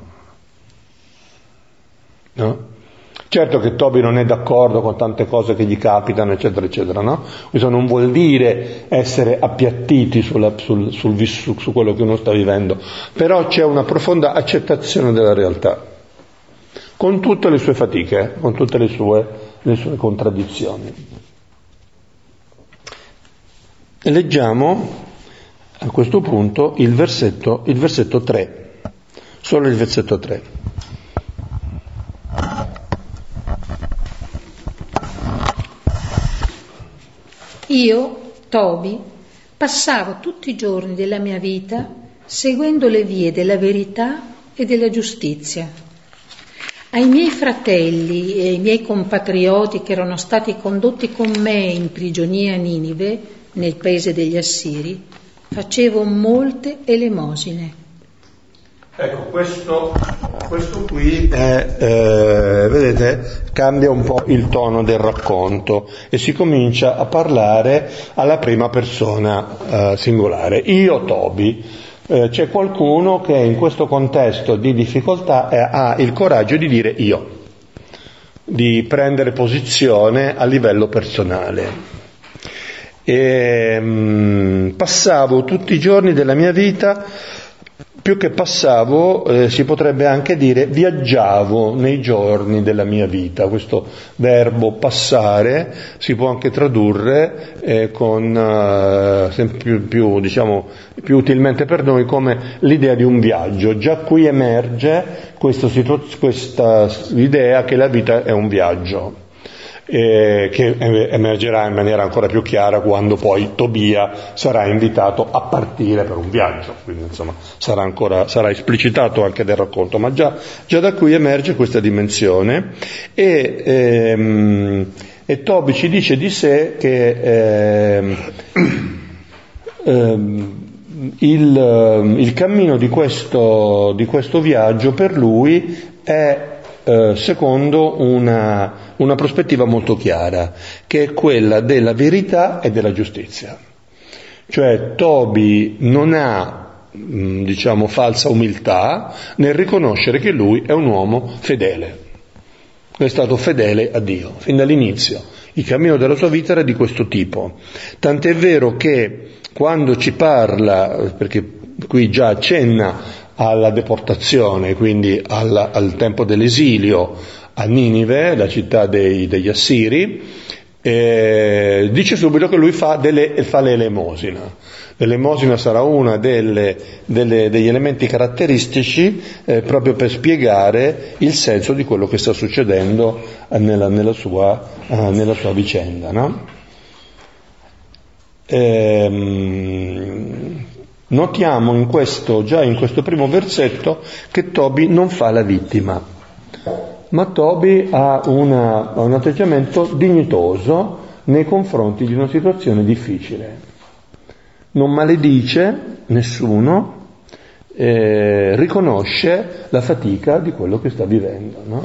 A: no? Certo che Tobi non è d'accordo con tante cose che gli capitano, eccetera, eccetera, no? Questo non vuol dire essere appiattiti sulla, sul, sul, su, su quello che uno sta vivendo, però c'è una profonda accettazione della realtà, con tutte le sue fatiche, con tutte le sue, le sue contraddizioni. E leggiamo a questo punto il versetto, il versetto tre, solo il versetto tre.
D: Io, Tobi, passavo tutti i giorni della mia vita seguendo le vie della verità e della giustizia. Ai miei fratelli e ai miei compatrioti che erano stati condotti con me in prigionia a Ninive, nel paese degli Assiri, facevo molte elemosine.
A: Ecco, questo, questo qui è, eh, vedete, cambia un po' il tono del racconto e si comincia a parlare alla prima persona eh, singolare. Io, Tobi, eh, c'è qualcuno che in questo contesto di difficoltà eh, ha il coraggio di dire io, di prendere posizione a livello personale. E, mh, passavo tutti i giorni della mia vita, più che passavo, eh, si potrebbe anche dire viaggiavo nei giorni della mia vita. Questo verbo passare si può anche tradurre eh, con eh, più, più, diciamo, più utilmente per noi come l'idea di un viaggio. Già qui emerge questa, situ- questa idea che la vita è un viaggio. Eh, che emergerà in maniera ancora più chiara quando poi Tobia sarà invitato a partire per un viaggio, quindi insomma sarà ancora sarà esplicitato anche del racconto, ma già, già da qui emerge questa dimensione e, ehm, e Tobi ci dice di sé che ehm, ehm, il, il cammino di questo, di questo viaggio per lui è Eh, secondo una, una prospettiva molto chiara, che è quella della verità e della giustizia. Cioè Tobi non ha, mh, diciamo, falsa umiltà nel riconoscere che lui è un uomo fedele, è stato fedele a Dio fin dall'inizio. Il cammino della sua vita era di questo tipo, tant'è vero che quando ci parla, perché qui già accenna alla deportazione, quindi al, al tempo dell'esilio a Ninive, la città dei, degli Assiri, eh, dice subito che lui fa, delle, fa l'elemosina. L'elemosina sarà uno degli elementi caratteristici eh, proprio per spiegare il senso di quello che sta succedendo nella, nella, sua, uh, nella sua vicenda, no? Ehm, Notiamo in questo, già in questo primo versetto che Tobi non fa la vittima, ma Tobi ha, una, ha un atteggiamento dignitoso nei confronti di una situazione difficile. Non maledice nessuno, eh, riconosce la fatica di quello che sta vivendo, no?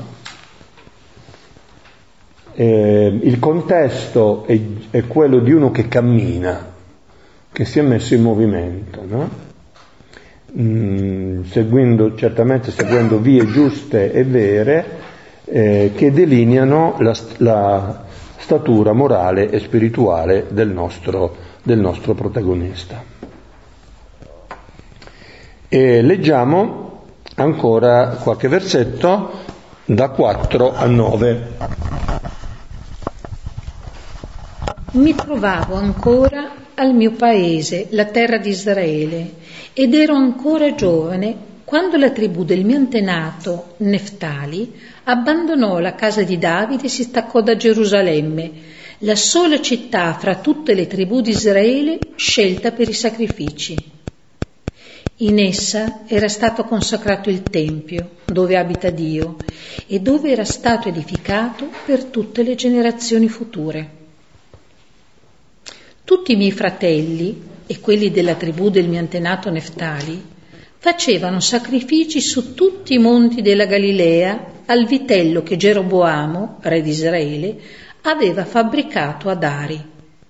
A: Eh, il contesto è, è quello di uno che cammina, che si è messo in movimento, no? Mm, seguendo, certamente seguendo vie giuste e vere eh, che delineano la, la statura morale e spirituale del nostro, del nostro protagonista. E leggiamo ancora qualche versetto da quattro a nove.
D: mi trovavo ancora al mio paese, la terra di Israele, ed ero ancora giovane quando la tribù del mio antenato Neftali abbandonò la casa di Davide e si staccò da Gerusalemme, la sola città fra tutte le tribù di Israele scelta per i sacrifici. In essa era stato consacrato il Tempio, dove abita Dio, e dove era stato edificato per tutte le generazioni future. Tutti i miei fratelli e quelli della tribù del mio antenato Neftali facevano sacrifici su tutti i monti della Galilea al vitello che Geroboamo, re di Israele, aveva fabbricato ad Ari.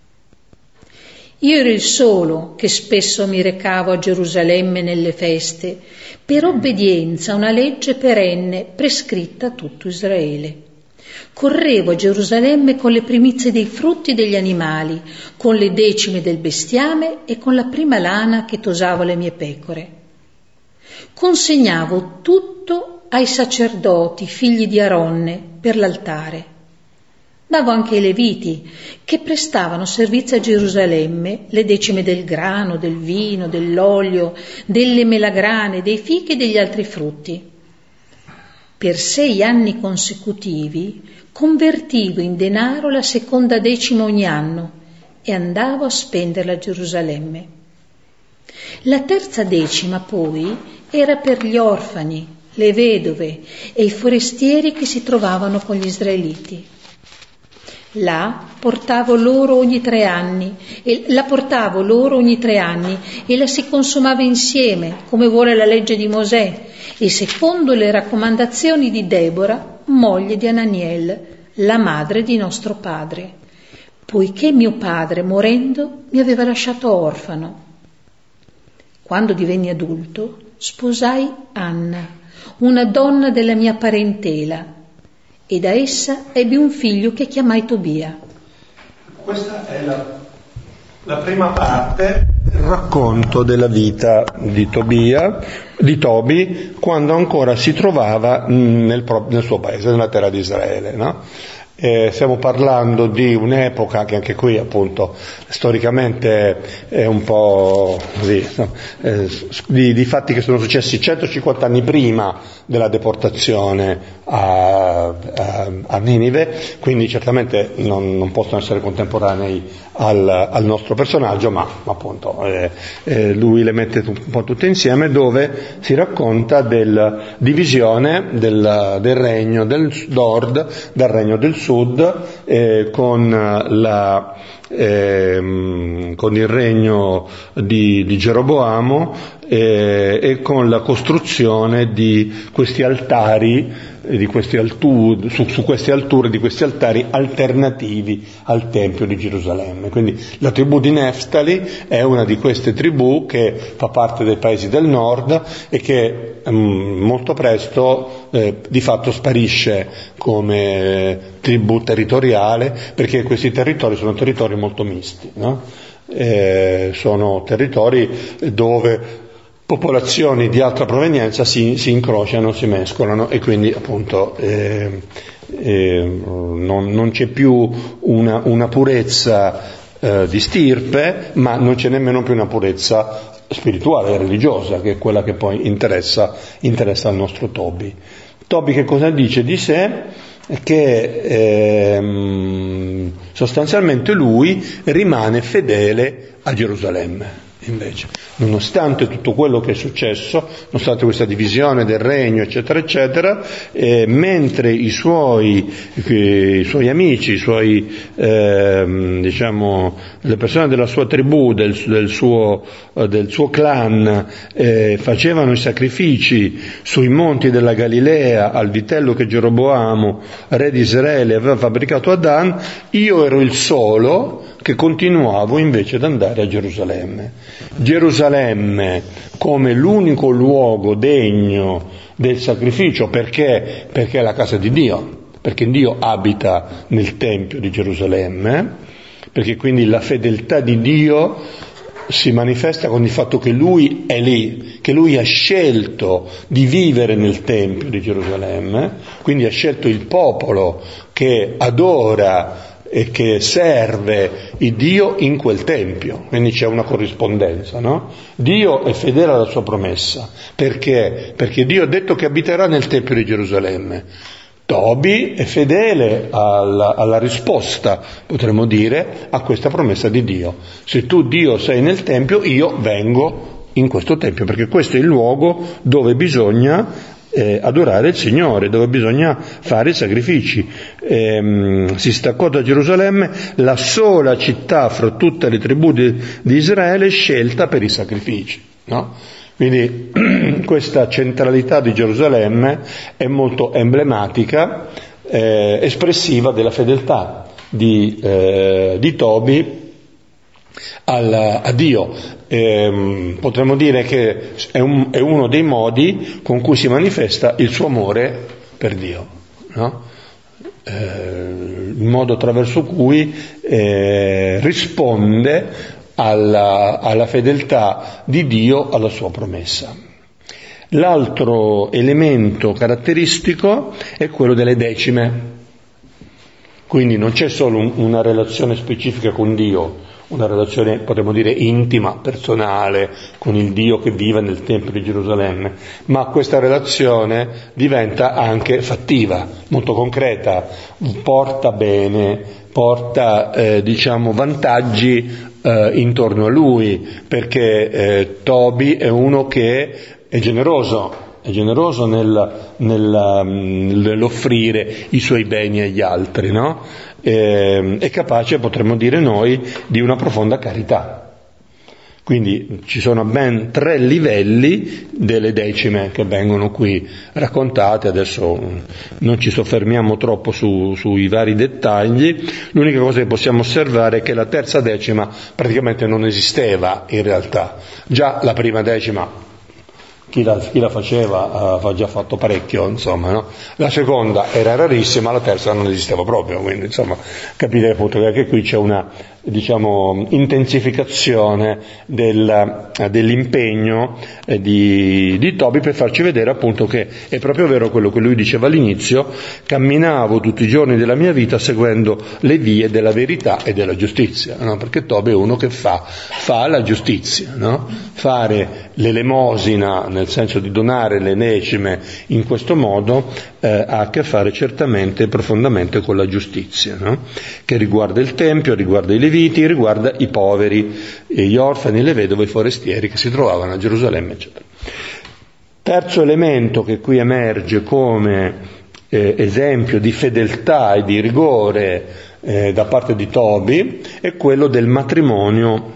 D: Io ero il solo che spesso mi recavo a Gerusalemme nelle feste, per obbedienza a una legge perenne prescritta a tutto Israele. Correvo a Gerusalemme con le primizie dei frutti degli animali, con le decime del bestiame e con la prima lana che tosavo le mie pecore. Consegnavo tutto ai sacerdoti, figli di Aronne, per l'altare. Davo anche ai Leviti, che prestavano servizio a Gerusalemme, le decime del grano, del vino, dell'olio, delle melagrane, dei fichi e degli altri frutti. Per sei anni consecutivi convertivo in denaro la seconda decima ogni anno e andavo a spenderla a Gerusalemme. La terza decima, poi, era per gli orfani, le vedove e i forestieri che si trovavano con gli israeliti. Là portavo loro ogni tre anni, e la portavo loro ogni tre anni e la si consumava insieme, come vuole la legge di Mosè, e secondo le raccomandazioni di Debora, moglie di Ananiel, la madre di nostro padre, poiché mio padre, morendo, mi aveva lasciato orfano. Quando divenni adulto, sposai Anna, una donna della mia parentela, e da essa ebbi un figlio che chiamai Tobia.
A: Questa è la, la prima parte del racconto della vita di Tobia, di Tobi, quando ancora si trovava nel, nel suo paese, nella terra di Israele, no? Eh, stiamo parlando di un'epoca che anche qui appunto storicamente è un po' così, no? eh, di, di fatti che sono successi centocinquanta anni prima della deportazione a, a, a Ninive, quindi certamente non, non possono essere contemporanei al, al nostro personaggio, ma, ma appunto eh, eh, lui le mette un po' tutte insieme, dove si racconta della divisione del, del regno del nord dal regno del sud, eh, con la eh, con il regno di, di Geroboamo eh, e con la costruzione di questi altari, di questi altu, su, su queste alture di questi altari alternativi al Tempio di Gerusalemme. Quindi la tribù di Neftali è una di queste tribù che fa parte dei paesi del nord e che um, molto presto eh, di fatto sparisce come tribù territoriale, perché questi territori sono territori molto misti, no? Eh, sono territori dove popolazioni di altra provenienza si, si incrociano, si mescolano, e quindi appunto eh, eh, non, non c'è più una, una purezza eh, di stirpe, ma non c'è nemmeno più una purezza spirituale e religiosa, che è quella che poi interessa, interessa al nostro Tobi. Tobi che cosa dice di sé? Che ehm, sostanzialmente lui rimane fedele a Gerusalemme. Invece, nonostante tutto quello che è successo, nonostante questa divisione del regno, eccetera, eccetera, eh, mentre i suoi, eh, i suoi amici, i suoi, eh, diciamo, le persone della sua tribù, del, del, suo, eh, del suo clan, eh, facevano i sacrifici sui monti della Galilea al vitello che Geroboamo, re di Israele, aveva fabbricato ad Dan, io ero il solo che continuavo invece ad andare a Gerusalemme. Gerusalemme come l'unico luogo degno del sacrificio, perché? Perché è la casa di Dio, perché Dio abita nel Tempio di Gerusalemme, perché quindi la fedeltà di Dio si manifesta con il fatto che Lui è lì, che Lui ha scelto di vivere nel Tempio di Gerusalemme, quindi ha scelto il popolo che adora e che serve il Dio in quel tempio, quindi c'è una corrispondenza, no? Dio è fedele alla sua promessa, perché? Perché Dio ha detto che abiterà nel tempio di Gerusalemme. Tobi è fedele alla, alla risposta, potremmo dire, a questa promessa di Dio. Se tu, Dio, sei nel tempio, io vengo in questo tempio, perché questo è il luogo dove bisogna eh, adorare il Signore, dove bisogna fare i sacrifici. Ehm, si staccò da Gerusalemme la sola città fra tutte le tribù di, di Israele scelta per i sacrifici, no? Quindi questa centralità di Gerusalemme è molto emblematica, eh, espressiva della fedeltà di, eh, di Tobi al, a Dio. Eh, potremmo dire che è, un, è uno dei modi con cui si manifesta il suo amore per Dio, no? Eh, il modo attraverso cui eh, risponde Alla, alla fedeltà di Dio alla sua promessa. L'altro elemento caratteristico è quello delle decime. Quindi non c'è solo un, una relazione specifica con Dio, una relazione, potremmo dire, intima, personale, con il Dio che vive nel Tempio di Gerusalemme, ma questa relazione diventa anche fattiva, molto concreta, porta bene, porta eh, diciamo vantaggi eh, intorno a lui, perché eh, Tobi è uno che è generoso, è generoso nel, nel, nell'offrire i suoi beni agli altri, no? E, è capace, potremmo dire noi, di una profonda carità. Quindi ci sono ben tre livelli delle decime che vengono qui raccontate, adesso non ci soffermiamo troppo su, sui vari dettagli, l'unica cosa che possiamo osservare è che la terza decima praticamente non esisteva in realtà, già la prima decima chi la, chi la faceva aveva già fatto parecchio, insomma, no? La seconda era rarissima, la terza non esisteva proprio, quindi insomma capite appunto che anche qui c'è una, diciamo, intensificazione del, dell'impegno eh, di, di Tobi per farci vedere appunto che è proprio vero quello che lui diceva all'inizio: camminavo tutti i giorni della mia vita seguendo le vie della verità e della giustizia, no? Perché Tobi è uno che fa, fa la giustizia, no? Fare l'elemosina, nel senso di donare le decime in questo modo, eh, ha a che fare certamente profondamente con la giustizia, no? Che riguarda il Tempio, riguarda i Leviti, riguarda i poveri, gli orfani, le vedove, i forestieri che si trovavano a Gerusalemme, eccetera. Terzo elemento che qui emerge come eh, esempio di fedeltà e di rigore eh, da parte di Tobi è quello del matrimonio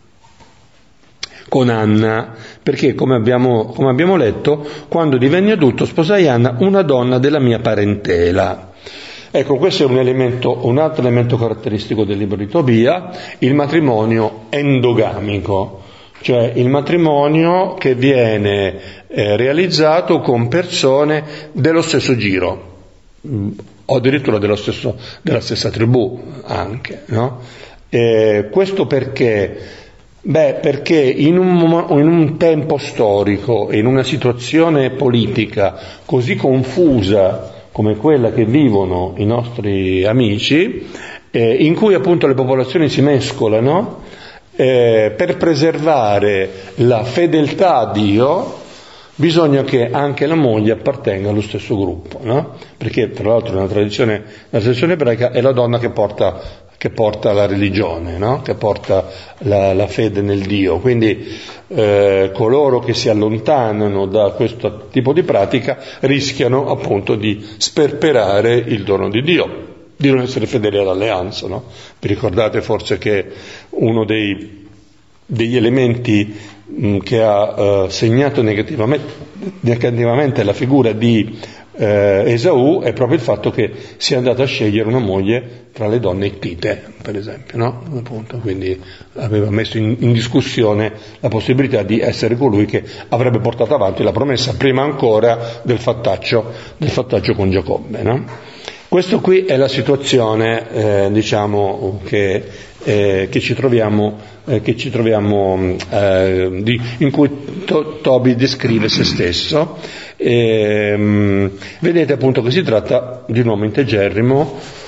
A: con Anna, perché come abbiamo, come abbiamo letto, quando divenni adulto sposai Anna, una donna della mia parentela. Ecco, questo è un elemento, un altro elemento caratteristico del libro di Tobia, il matrimonio endogamico, cioè il matrimonio che viene eh, realizzato con persone dello stesso giro, o addirittura dello stesso, della stessa tribù anche, no? Eh, questo perché? Beh, perché in un, in un tempo storico, in una situazione politica così confusa come quella che vivono i nostri amici, eh, in cui appunto le popolazioni si mescolano, eh, per preservare la fedeltà a Dio bisogna che anche la moglie appartenga allo stesso gruppo, no? Perché tra l'altro nella tradizione, nella tradizione ebraica è la donna che porta che porta la religione, no? Che porta la, la fede nel Dio. Quindi eh, coloro che si allontanano da questo tipo di pratica rischiano appunto di sperperare il dono di Dio, di non essere fedeli all'alleanza, no? Vi ricordate forse che uno dei, degli elementi mh, che ha uh, segnato negativamente, negativamente la figura di Eh, Esaù è proprio il fatto che sia andato a scegliere una moglie tra le donne ittite, per esempio, no? Appunto, quindi aveva messo in, in discussione la possibilità di essere colui che avrebbe portato avanti la promessa prima ancora del fattaccio, del fattaccio con Giacobbe, no? Questo qui è la situazione, eh, diciamo, che, eh, che ci troviamo, eh, che ci troviamo eh, di, in cui to, Tobi descrive se stesso. E, mh, vedete appunto che si tratta di un uomo integerrimo,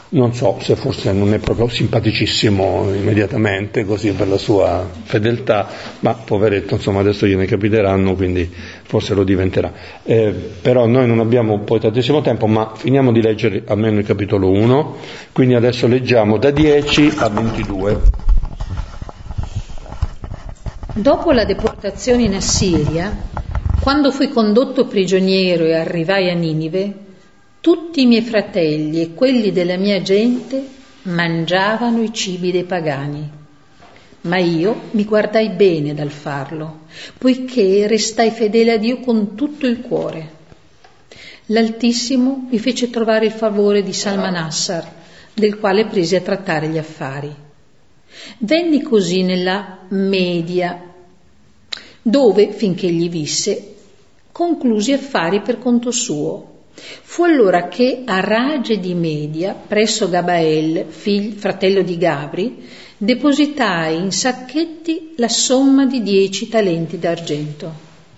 A: Non so se forse non è proprio simpaticissimo immediatamente così per la sua fedeltà, ma poveretto, insomma adesso gliene capiteranno, quindi forse lo diventerà. Eh, però noi non abbiamo poi tantissimo tempo, ma finiamo di leggere almeno il capitolo uno, quindi adesso leggiamo da dieci a ventidue.
D: Dopo la deportazione in Assiria, quando fui condotto prigioniero e arrivai a Ninive, tutti i miei fratelli e quelli della mia gente mangiavano i cibi dei pagani, ma io mi guardai bene dal farlo, poiché restai fedele a Dio con tutto il cuore. L'Altissimo mi fece trovare il favore di Salmanassar, del quale presi a trattare gli affari. Venni così nella Media, dove, finché egli visse, conclusi affari per conto suo. Fu allora che a Rage di Media, presso Gabael, figlio, fratello di Gabri, depositai in sacchetti la somma di dieci talenti d'argento.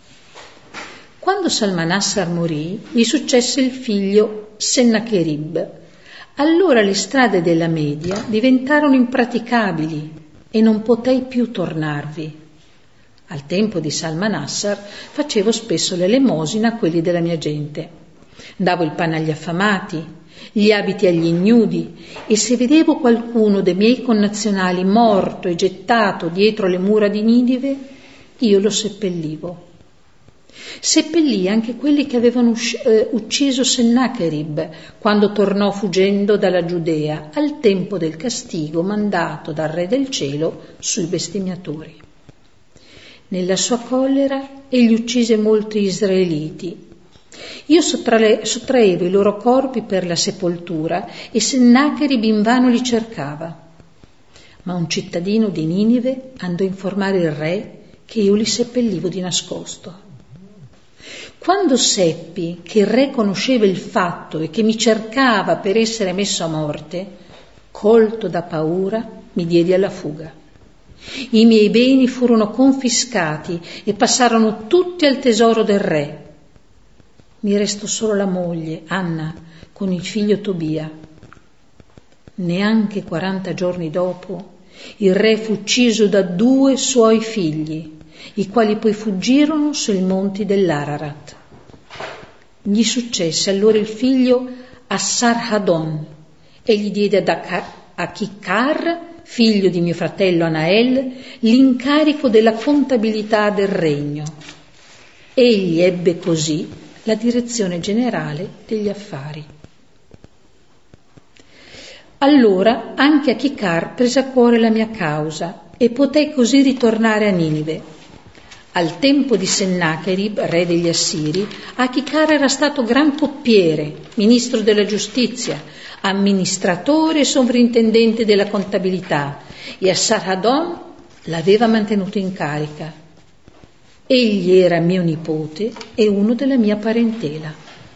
D: Quando Salmanassar morì, gli successe il figlio Sennacherib. Allora le strade della Media diventarono impraticabili e non potei più tornarvi. Al tempo di Salmanassar facevo spesso l'elemosina a quelli della mia gente. Davo il pane agli affamati, gli abiti agli ignudi, e se vedevo qualcuno dei miei connazionali morto e gettato dietro le mura di Ninive, io lo seppellivo. Seppellì anche quelli che avevano ucciso Sennacherib quando tornò fuggendo dalla Giudea al tempo del castigo mandato dal Re del Cielo sui bestemmiatori. Nella sua collera egli uccise molti israeliti. Io sottrae, sottraevo i loro corpi per la sepoltura e Sennacherib invano li cercava. Ma un cittadino di Ninive andò a informare il re che io li seppellivo di nascosto. Quando seppi che il re conosceva il fatto e che mi cercava per essere messo a morte, colto da paura, mi diedi alla fuga. I miei beni furono confiscati e passarono tutti al tesoro del re. Mi restò solo la moglie, Anna, con il figlio Tobia. Neanche quaranta giorni dopo, il re fu ucciso da due suoi figli, i quali poi fuggirono sui monti dell'Ararat. Gli successe allora il figlio Assarhadon e gli diede ad Achicar, figlio di mio fratello Anael, l'incarico della contabilità del regno. Egli ebbe così la direzione generale degli affari. Allora anche Achicar prese a cuore la mia causa e potei così ritornare a Ninive. Al tempo di Sennacherib, re degli Assiri, Achicar era stato gran coppiere, ministro della giustizia, amministratore e sovrintendente della contabilità, e Assarhadon l'aveva mantenuto in carica. Egli era mio nipote e uno della mia parentela.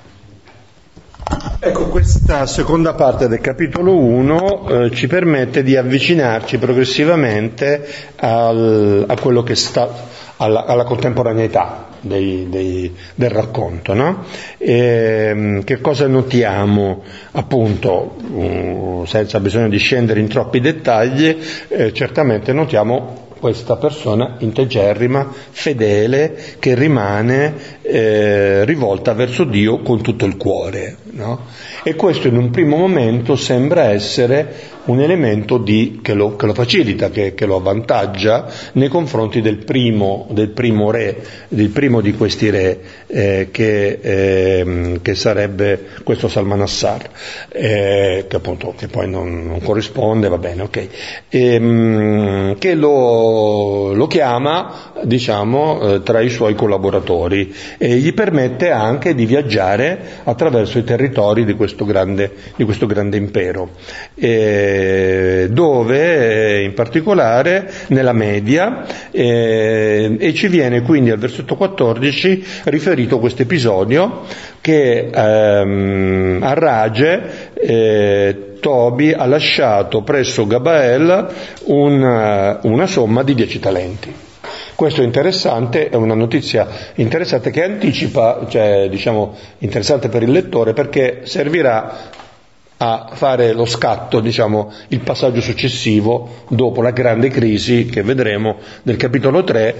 A: Ecco, questa seconda parte del capitolo uno eh, ci permette di avvicinarci progressivamente al, a quello che sta alla, alla contemporaneità dei, dei, del racconto, no? E, che cosa notiamo? Appunto, um, senza bisogno di scendere in troppi dettagli, eh, certamente notiamo questa persona integerrima, fedele, che rimane eh, rivolta verso Dio con tutto il cuore, no? E questo in un primo momento sembra essere un elemento di, che, lo, che lo facilita, che, che lo avvantaggia nei confronti del primo, del primo re, del primo di questi re, eh, che, eh, che sarebbe questo Salmanassar, eh, che appunto che poi non, non corrisponde, va bene, ok, e, che lo, lo chiama, diciamo, eh, tra i suoi collaboratori e gli permette anche di viaggiare attraverso i territori di questo grande, di questo grande impero. E, dove in particolare nella Media eh, e ci viene quindi al versetto quattordici riferito questo episodio che ehm, a Rage eh, Tobi ha lasciato presso Gabael un, una somma di dieci talenti. Questo è interessante, è una notizia interessante che anticipa, cioè diciamo interessante per il lettore perché servirà a fare lo scatto, diciamo, il passaggio successivo dopo la grande crisi che vedremo nel capitolo tre,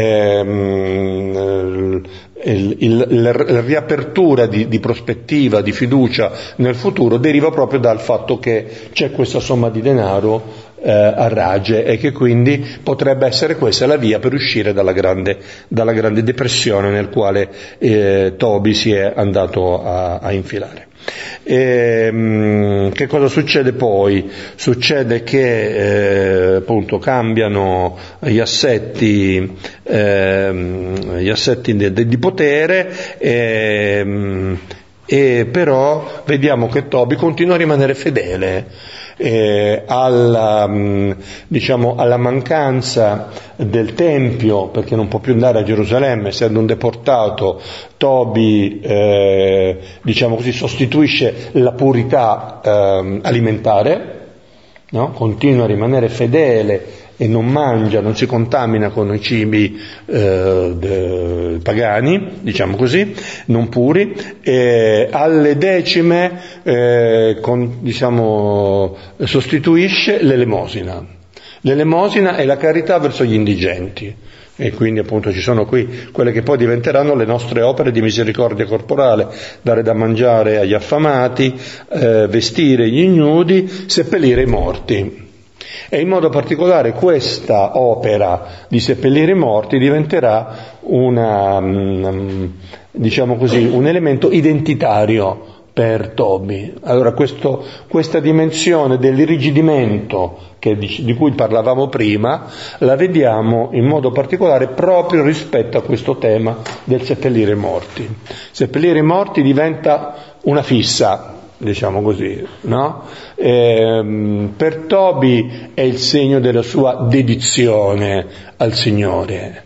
A: ehm, il, il, il, la riapertura di, di prospettiva, di fiducia nel futuro deriva proprio dal fatto che c'è questa somma di denaro eh, a rage e che quindi potrebbe essere questa la via per uscire dalla grande, dalla grande depressione nel quale eh, Tobi si è andato a, a infilare. E, mh, che cosa succede poi? Succede che eh, appunto cambiano gli assetti, eh, gli assetti di, di potere e, mh, e però vediamo che Tobi continua a rimanere fedele eh, alla, mh, diciamo, alla mancanza del tempio, perché non può più andare a Gerusalemme essendo un deportato. Tobi eh, diciamo così sostituisce la purità eh, alimentare, no? Continua a rimanere fedele e non mangia, non si contamina con i cibi eh, de, pagani, diciamo così, non puri. E alle decime eh, con, diciamo, sostituisce l'elemosina. L'elemosina è la carità verso gli indigenti. E quindi appunto ci sono qui quelle che poi diventeranno le nostre opere di misericordia corporale: dare da mangiare agli affamati, eh, vestire gli ignudi, seppellire i morti. E in modo particolare questa opera di seppellire i morti diventerà una, diciamo così, un elemento identitario per Tobi. Allora questo, questa dimensione dell'irrigidimento che, di, di cui parlavamo prima la vediamo in modo particolare proprio rispetto a questo tema del seppellire i morti. Seppellire i morti diventa una fissa, diciamo così, no? E, per Tobi è il segno della sua dedizione al Signore.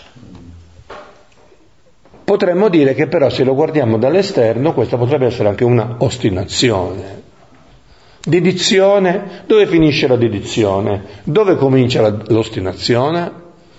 A: Potremmo dire che però, se lo guardiamo dall'esterno, questa potrebbe essere anche una ostinazione. Dedizione, dove finisce la dedizione? Dove comincia la, l'ostinazione?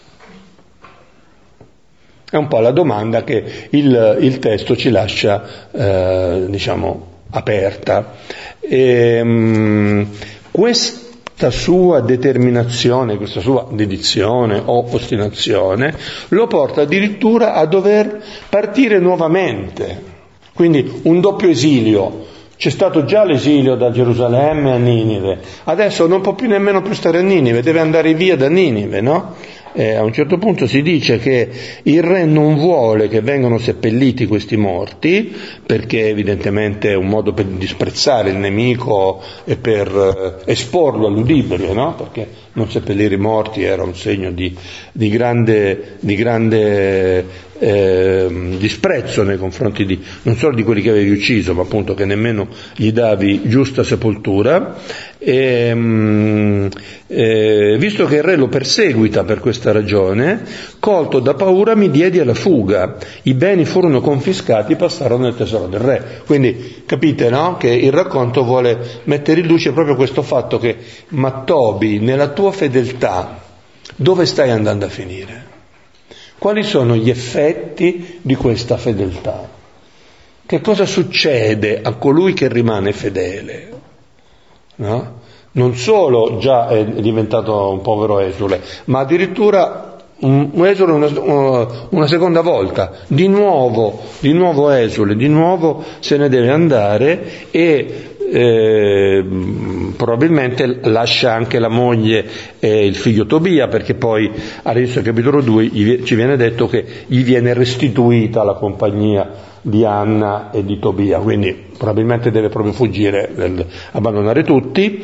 A: È un po' la domanda che il, il testo ci lascia, eh, diciamo, aperta. E, um, questa sua determinazione, questa sua dedizione o ostinazione lo porta addirittura a dover partire nuovamente, quindi un doppio esilio. C'è stato già l'esilio da Gerusalemme a Ninive, adesso non può più nemmeno più stare a Ninive, deve andare via da Ninive, no? Eh, a un certo punto si dice che il re non vuole che vengano seppelliti questi morti, perché evidentemente è un modo per disprezzare il nemico e per eh, esporlo all'udibrio, no? Perché non seppellire i morti era un segno di, di grande, di grande eh, disprezzo nei confronti di, non solo di quelli che avevi ucciso, ma appunto che nemmeno gli davi giusta sepoltura. E, mh, eh, visto che il re lo perseguita per questa ragione, colto da paura mi diedi alla fuga, i beni furono confiscati, passarono nel tesoro del re. Quindi capite, no? Che il racconto vuole mettere in luce proprio questo fatto che, ma Tobi, nella tua fedeltà dove stai andando a finire? Quali sono gli effetti di questa fedeltà? Che cosa succede a colui che rimane fedele? No? Non solo già è diventato un povero esule, ma addirittura un, un esule una, una seconda volta, di nuovo, di nuovo esule, di nuovo se ne deve andare e eh, probabilmente lascia anche la moglie e il figlio Tobia, perché poi all'inizio del capitolo due gli, ci viene detto che gli viene restituita la compagnia di Anna e di Tobia, quindi probabilmente deve proprio fuggire, abbandonare tutti,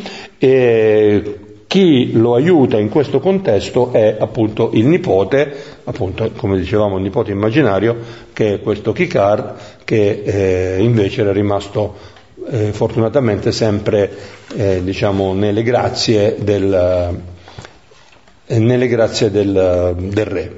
A: e chi lo aiuta in questo contesto è appunto il nipote, appunto come dicevamo il nipote immaginario, che è questo Chicar, che eh, invece era rimasto eh, fortunatamente sempre eh, diciamo nelle grazie del, eh, nelle grazie del, del re.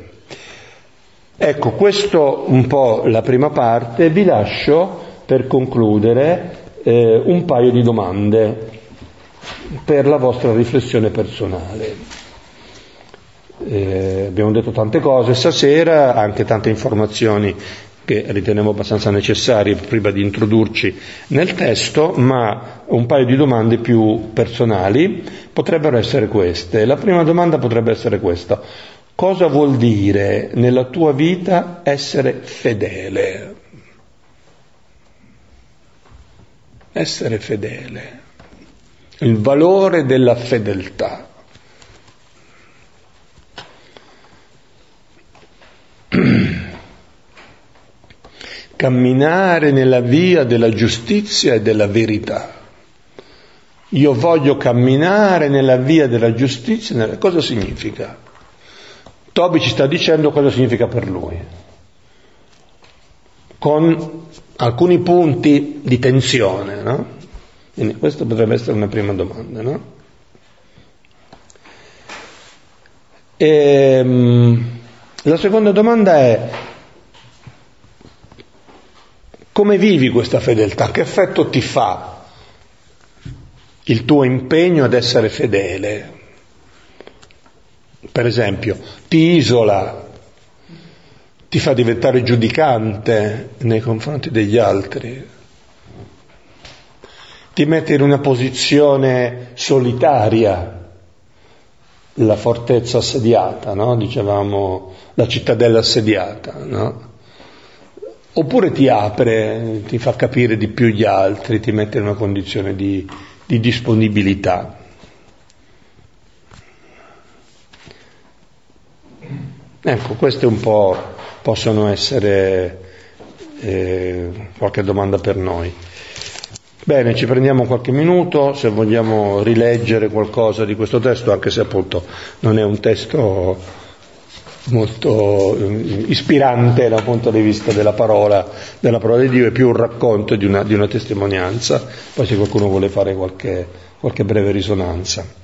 A: Ecco, questo un po' la prima parte. Vi lascio per concludere eh, un paio di domande per la vostra riflessione personale. Eh, abbiamo detto tante cose stasera, anche tante informazioni che riteniamo abbastanza necessarie prima di introdurci nel testo, ma un paio di domande più personali potrebbero essere queste. La prima domanda potrebbe essere questa: cosa vuol dire nella tua vita essere fedele? Essere fedele, il valore della fedeltà. Camminare nella via della giustizia e della verità. Io voglio camminare nella via della giustizia. Cosa significa? Toby ci sta dicendo cosa significa per lui, con alcuni punti di tensione, no? Quindi questa potrebbe essere una prima domanda, no? E, la seconda domanda è: come vivi questa fedeltà? Che effetto ti fa il tuo impegno ad essere fedele? Per esempio, ti isola, ti fa diventare giudicante nei confronti degli altri, ti mette in una posizione solitaria, la fortezza assediata, no? Dicevamo la cittadella assediata, no? Oppure ti apre, ti fa capire di più gli altri, ti mette in una condizione di, di disponibilità. Ecco, queste un po' possono essere eh, qualche domanda per noi. Bene, ci prendiamo qualche minuto se vogliamo rileggere qualcosa di questo testo, anche se appunto non è un testo molto ispirante dal punto di vista della parola, della parola di Dio, è più un racconto di una, di una testimonianza. Poi se qualcuno vuole fare qualche, qualche breve risonanza.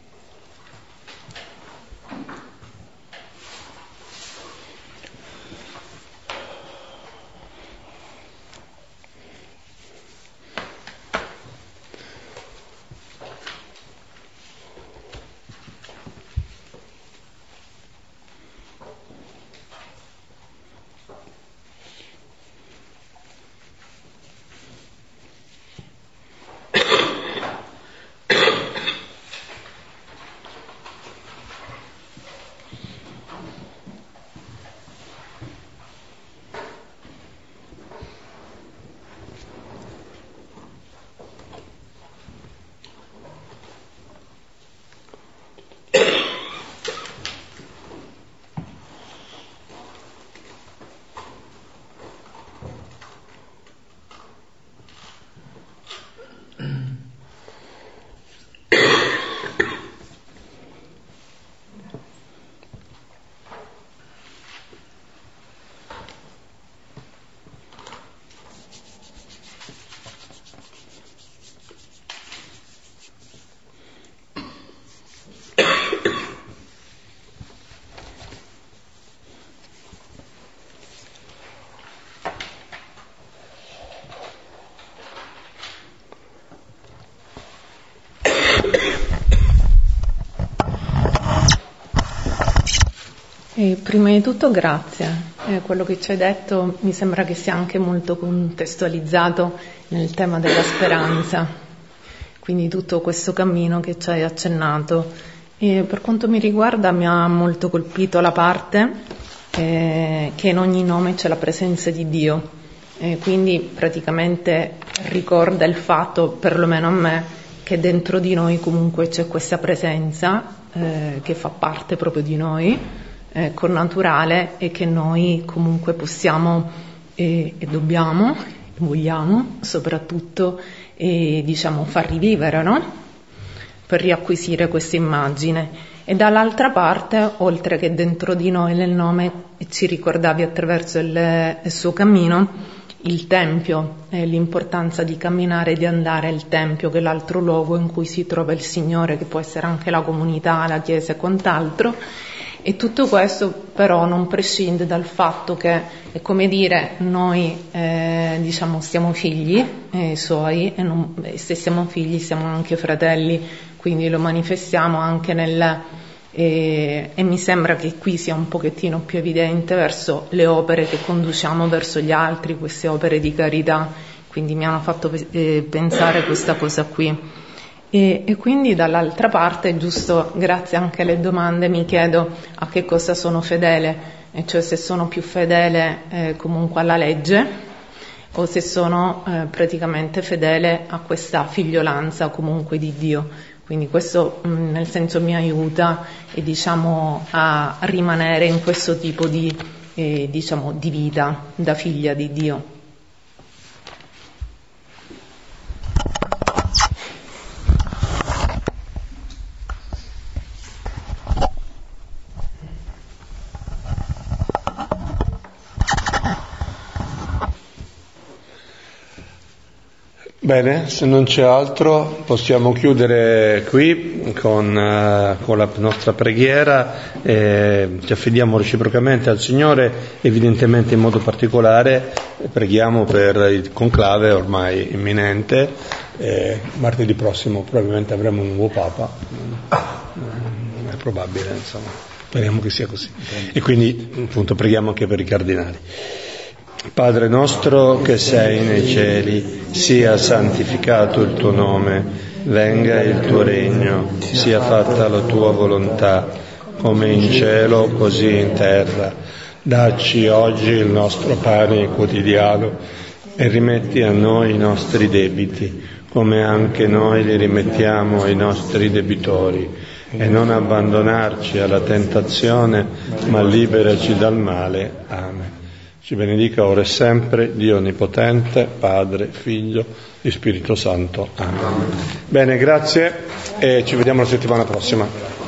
E: E prima di tutto grazie, eh, quello che ci hai detto mi sembra che sia anche molto contestualizzato nel tema della speranza, quindi tutto questo cammino che ci hai accennato. E per quanto mi riguarda mi ha molto colpito la parte eh, che in ogni nome c'è la presenza di Dio, e quindi praticamente ricorda il fatto, perlomeno a me, che dentro di noi comunque c'è questa presenza eh, che fa parte proprio di noi, Eh, connaturale, e che noi comunque possiamo e, e dobbiamo, vogliamo soprattutto e, diciamo far rivivere, no? Per riacquisire questa immagine. E dall'altra parte, oltre che dentro di noi nel nome, ci ricordavi attraverso il, il suo cammino il Tempio, e l'importanza di camminare e di andare al Tempio, che è l'altro luogo in cui si trova il Signore, che può essere anche la comunità, la Chiesa e quant'altro. E tutto questo però non prescinde dal fatto che, è come dire, noi eh, diciamo siamo figli eh, suoi, e, non, e se siamo figli siamo anche fratelli, quindi lo manifestiamo anche nel, e, e mi sembra che qui sia un pochettino più evidente verso le opere che conduciamo verso gli altri, queste opere di carità, quindi mi hanno fatto eh, pensare questa cosa qui. E, e quindi dall'altra parte, giusto, grazie anche alle domande, mi chiedo a che cosa sono fedele, e cioè se sono più fedele eh, comunque alla legge, o se sono eh, praticamente fedele a questa figliolanza comunque di Dio. Quindi questo mh, nel senso mi aiuta e diciamo a rimanere in questo tipo di eh, diciamo di vita da figlia di Dio.
A: Bene, se non c'è altro possiamo chiudere qui con, uh, con la nostra preghiera e ci affidiamo reciprocamente al Signore, evidentemente in modo particolare preghiamo per il conclave ormai imminente, e martedì prossimo probabilmente avremo un nuovo Papa, è probabile, insomma, speriamo che sia così, e quindi appunto preghiamo anche per i cardinali. Padre nostro che sei nei cieli, sia santificato il tuo nome, venga il tuo regno, sia fatta la tua volontà, come in cielo così in terra. Dacci oggi il nostro pane quotidiano e rimetti a noi i nostri debiti, come anche noi li rimettiamo ai nostri debitori, e non abbandonarci alla tentazione, ma liberaci dal male. Amen. Ci benedica ora e sempre Dio Onnipotente, Padre, Figlio e Spirito Santo. Amen. Bene, grazie e ci vediamo la settimana prossima.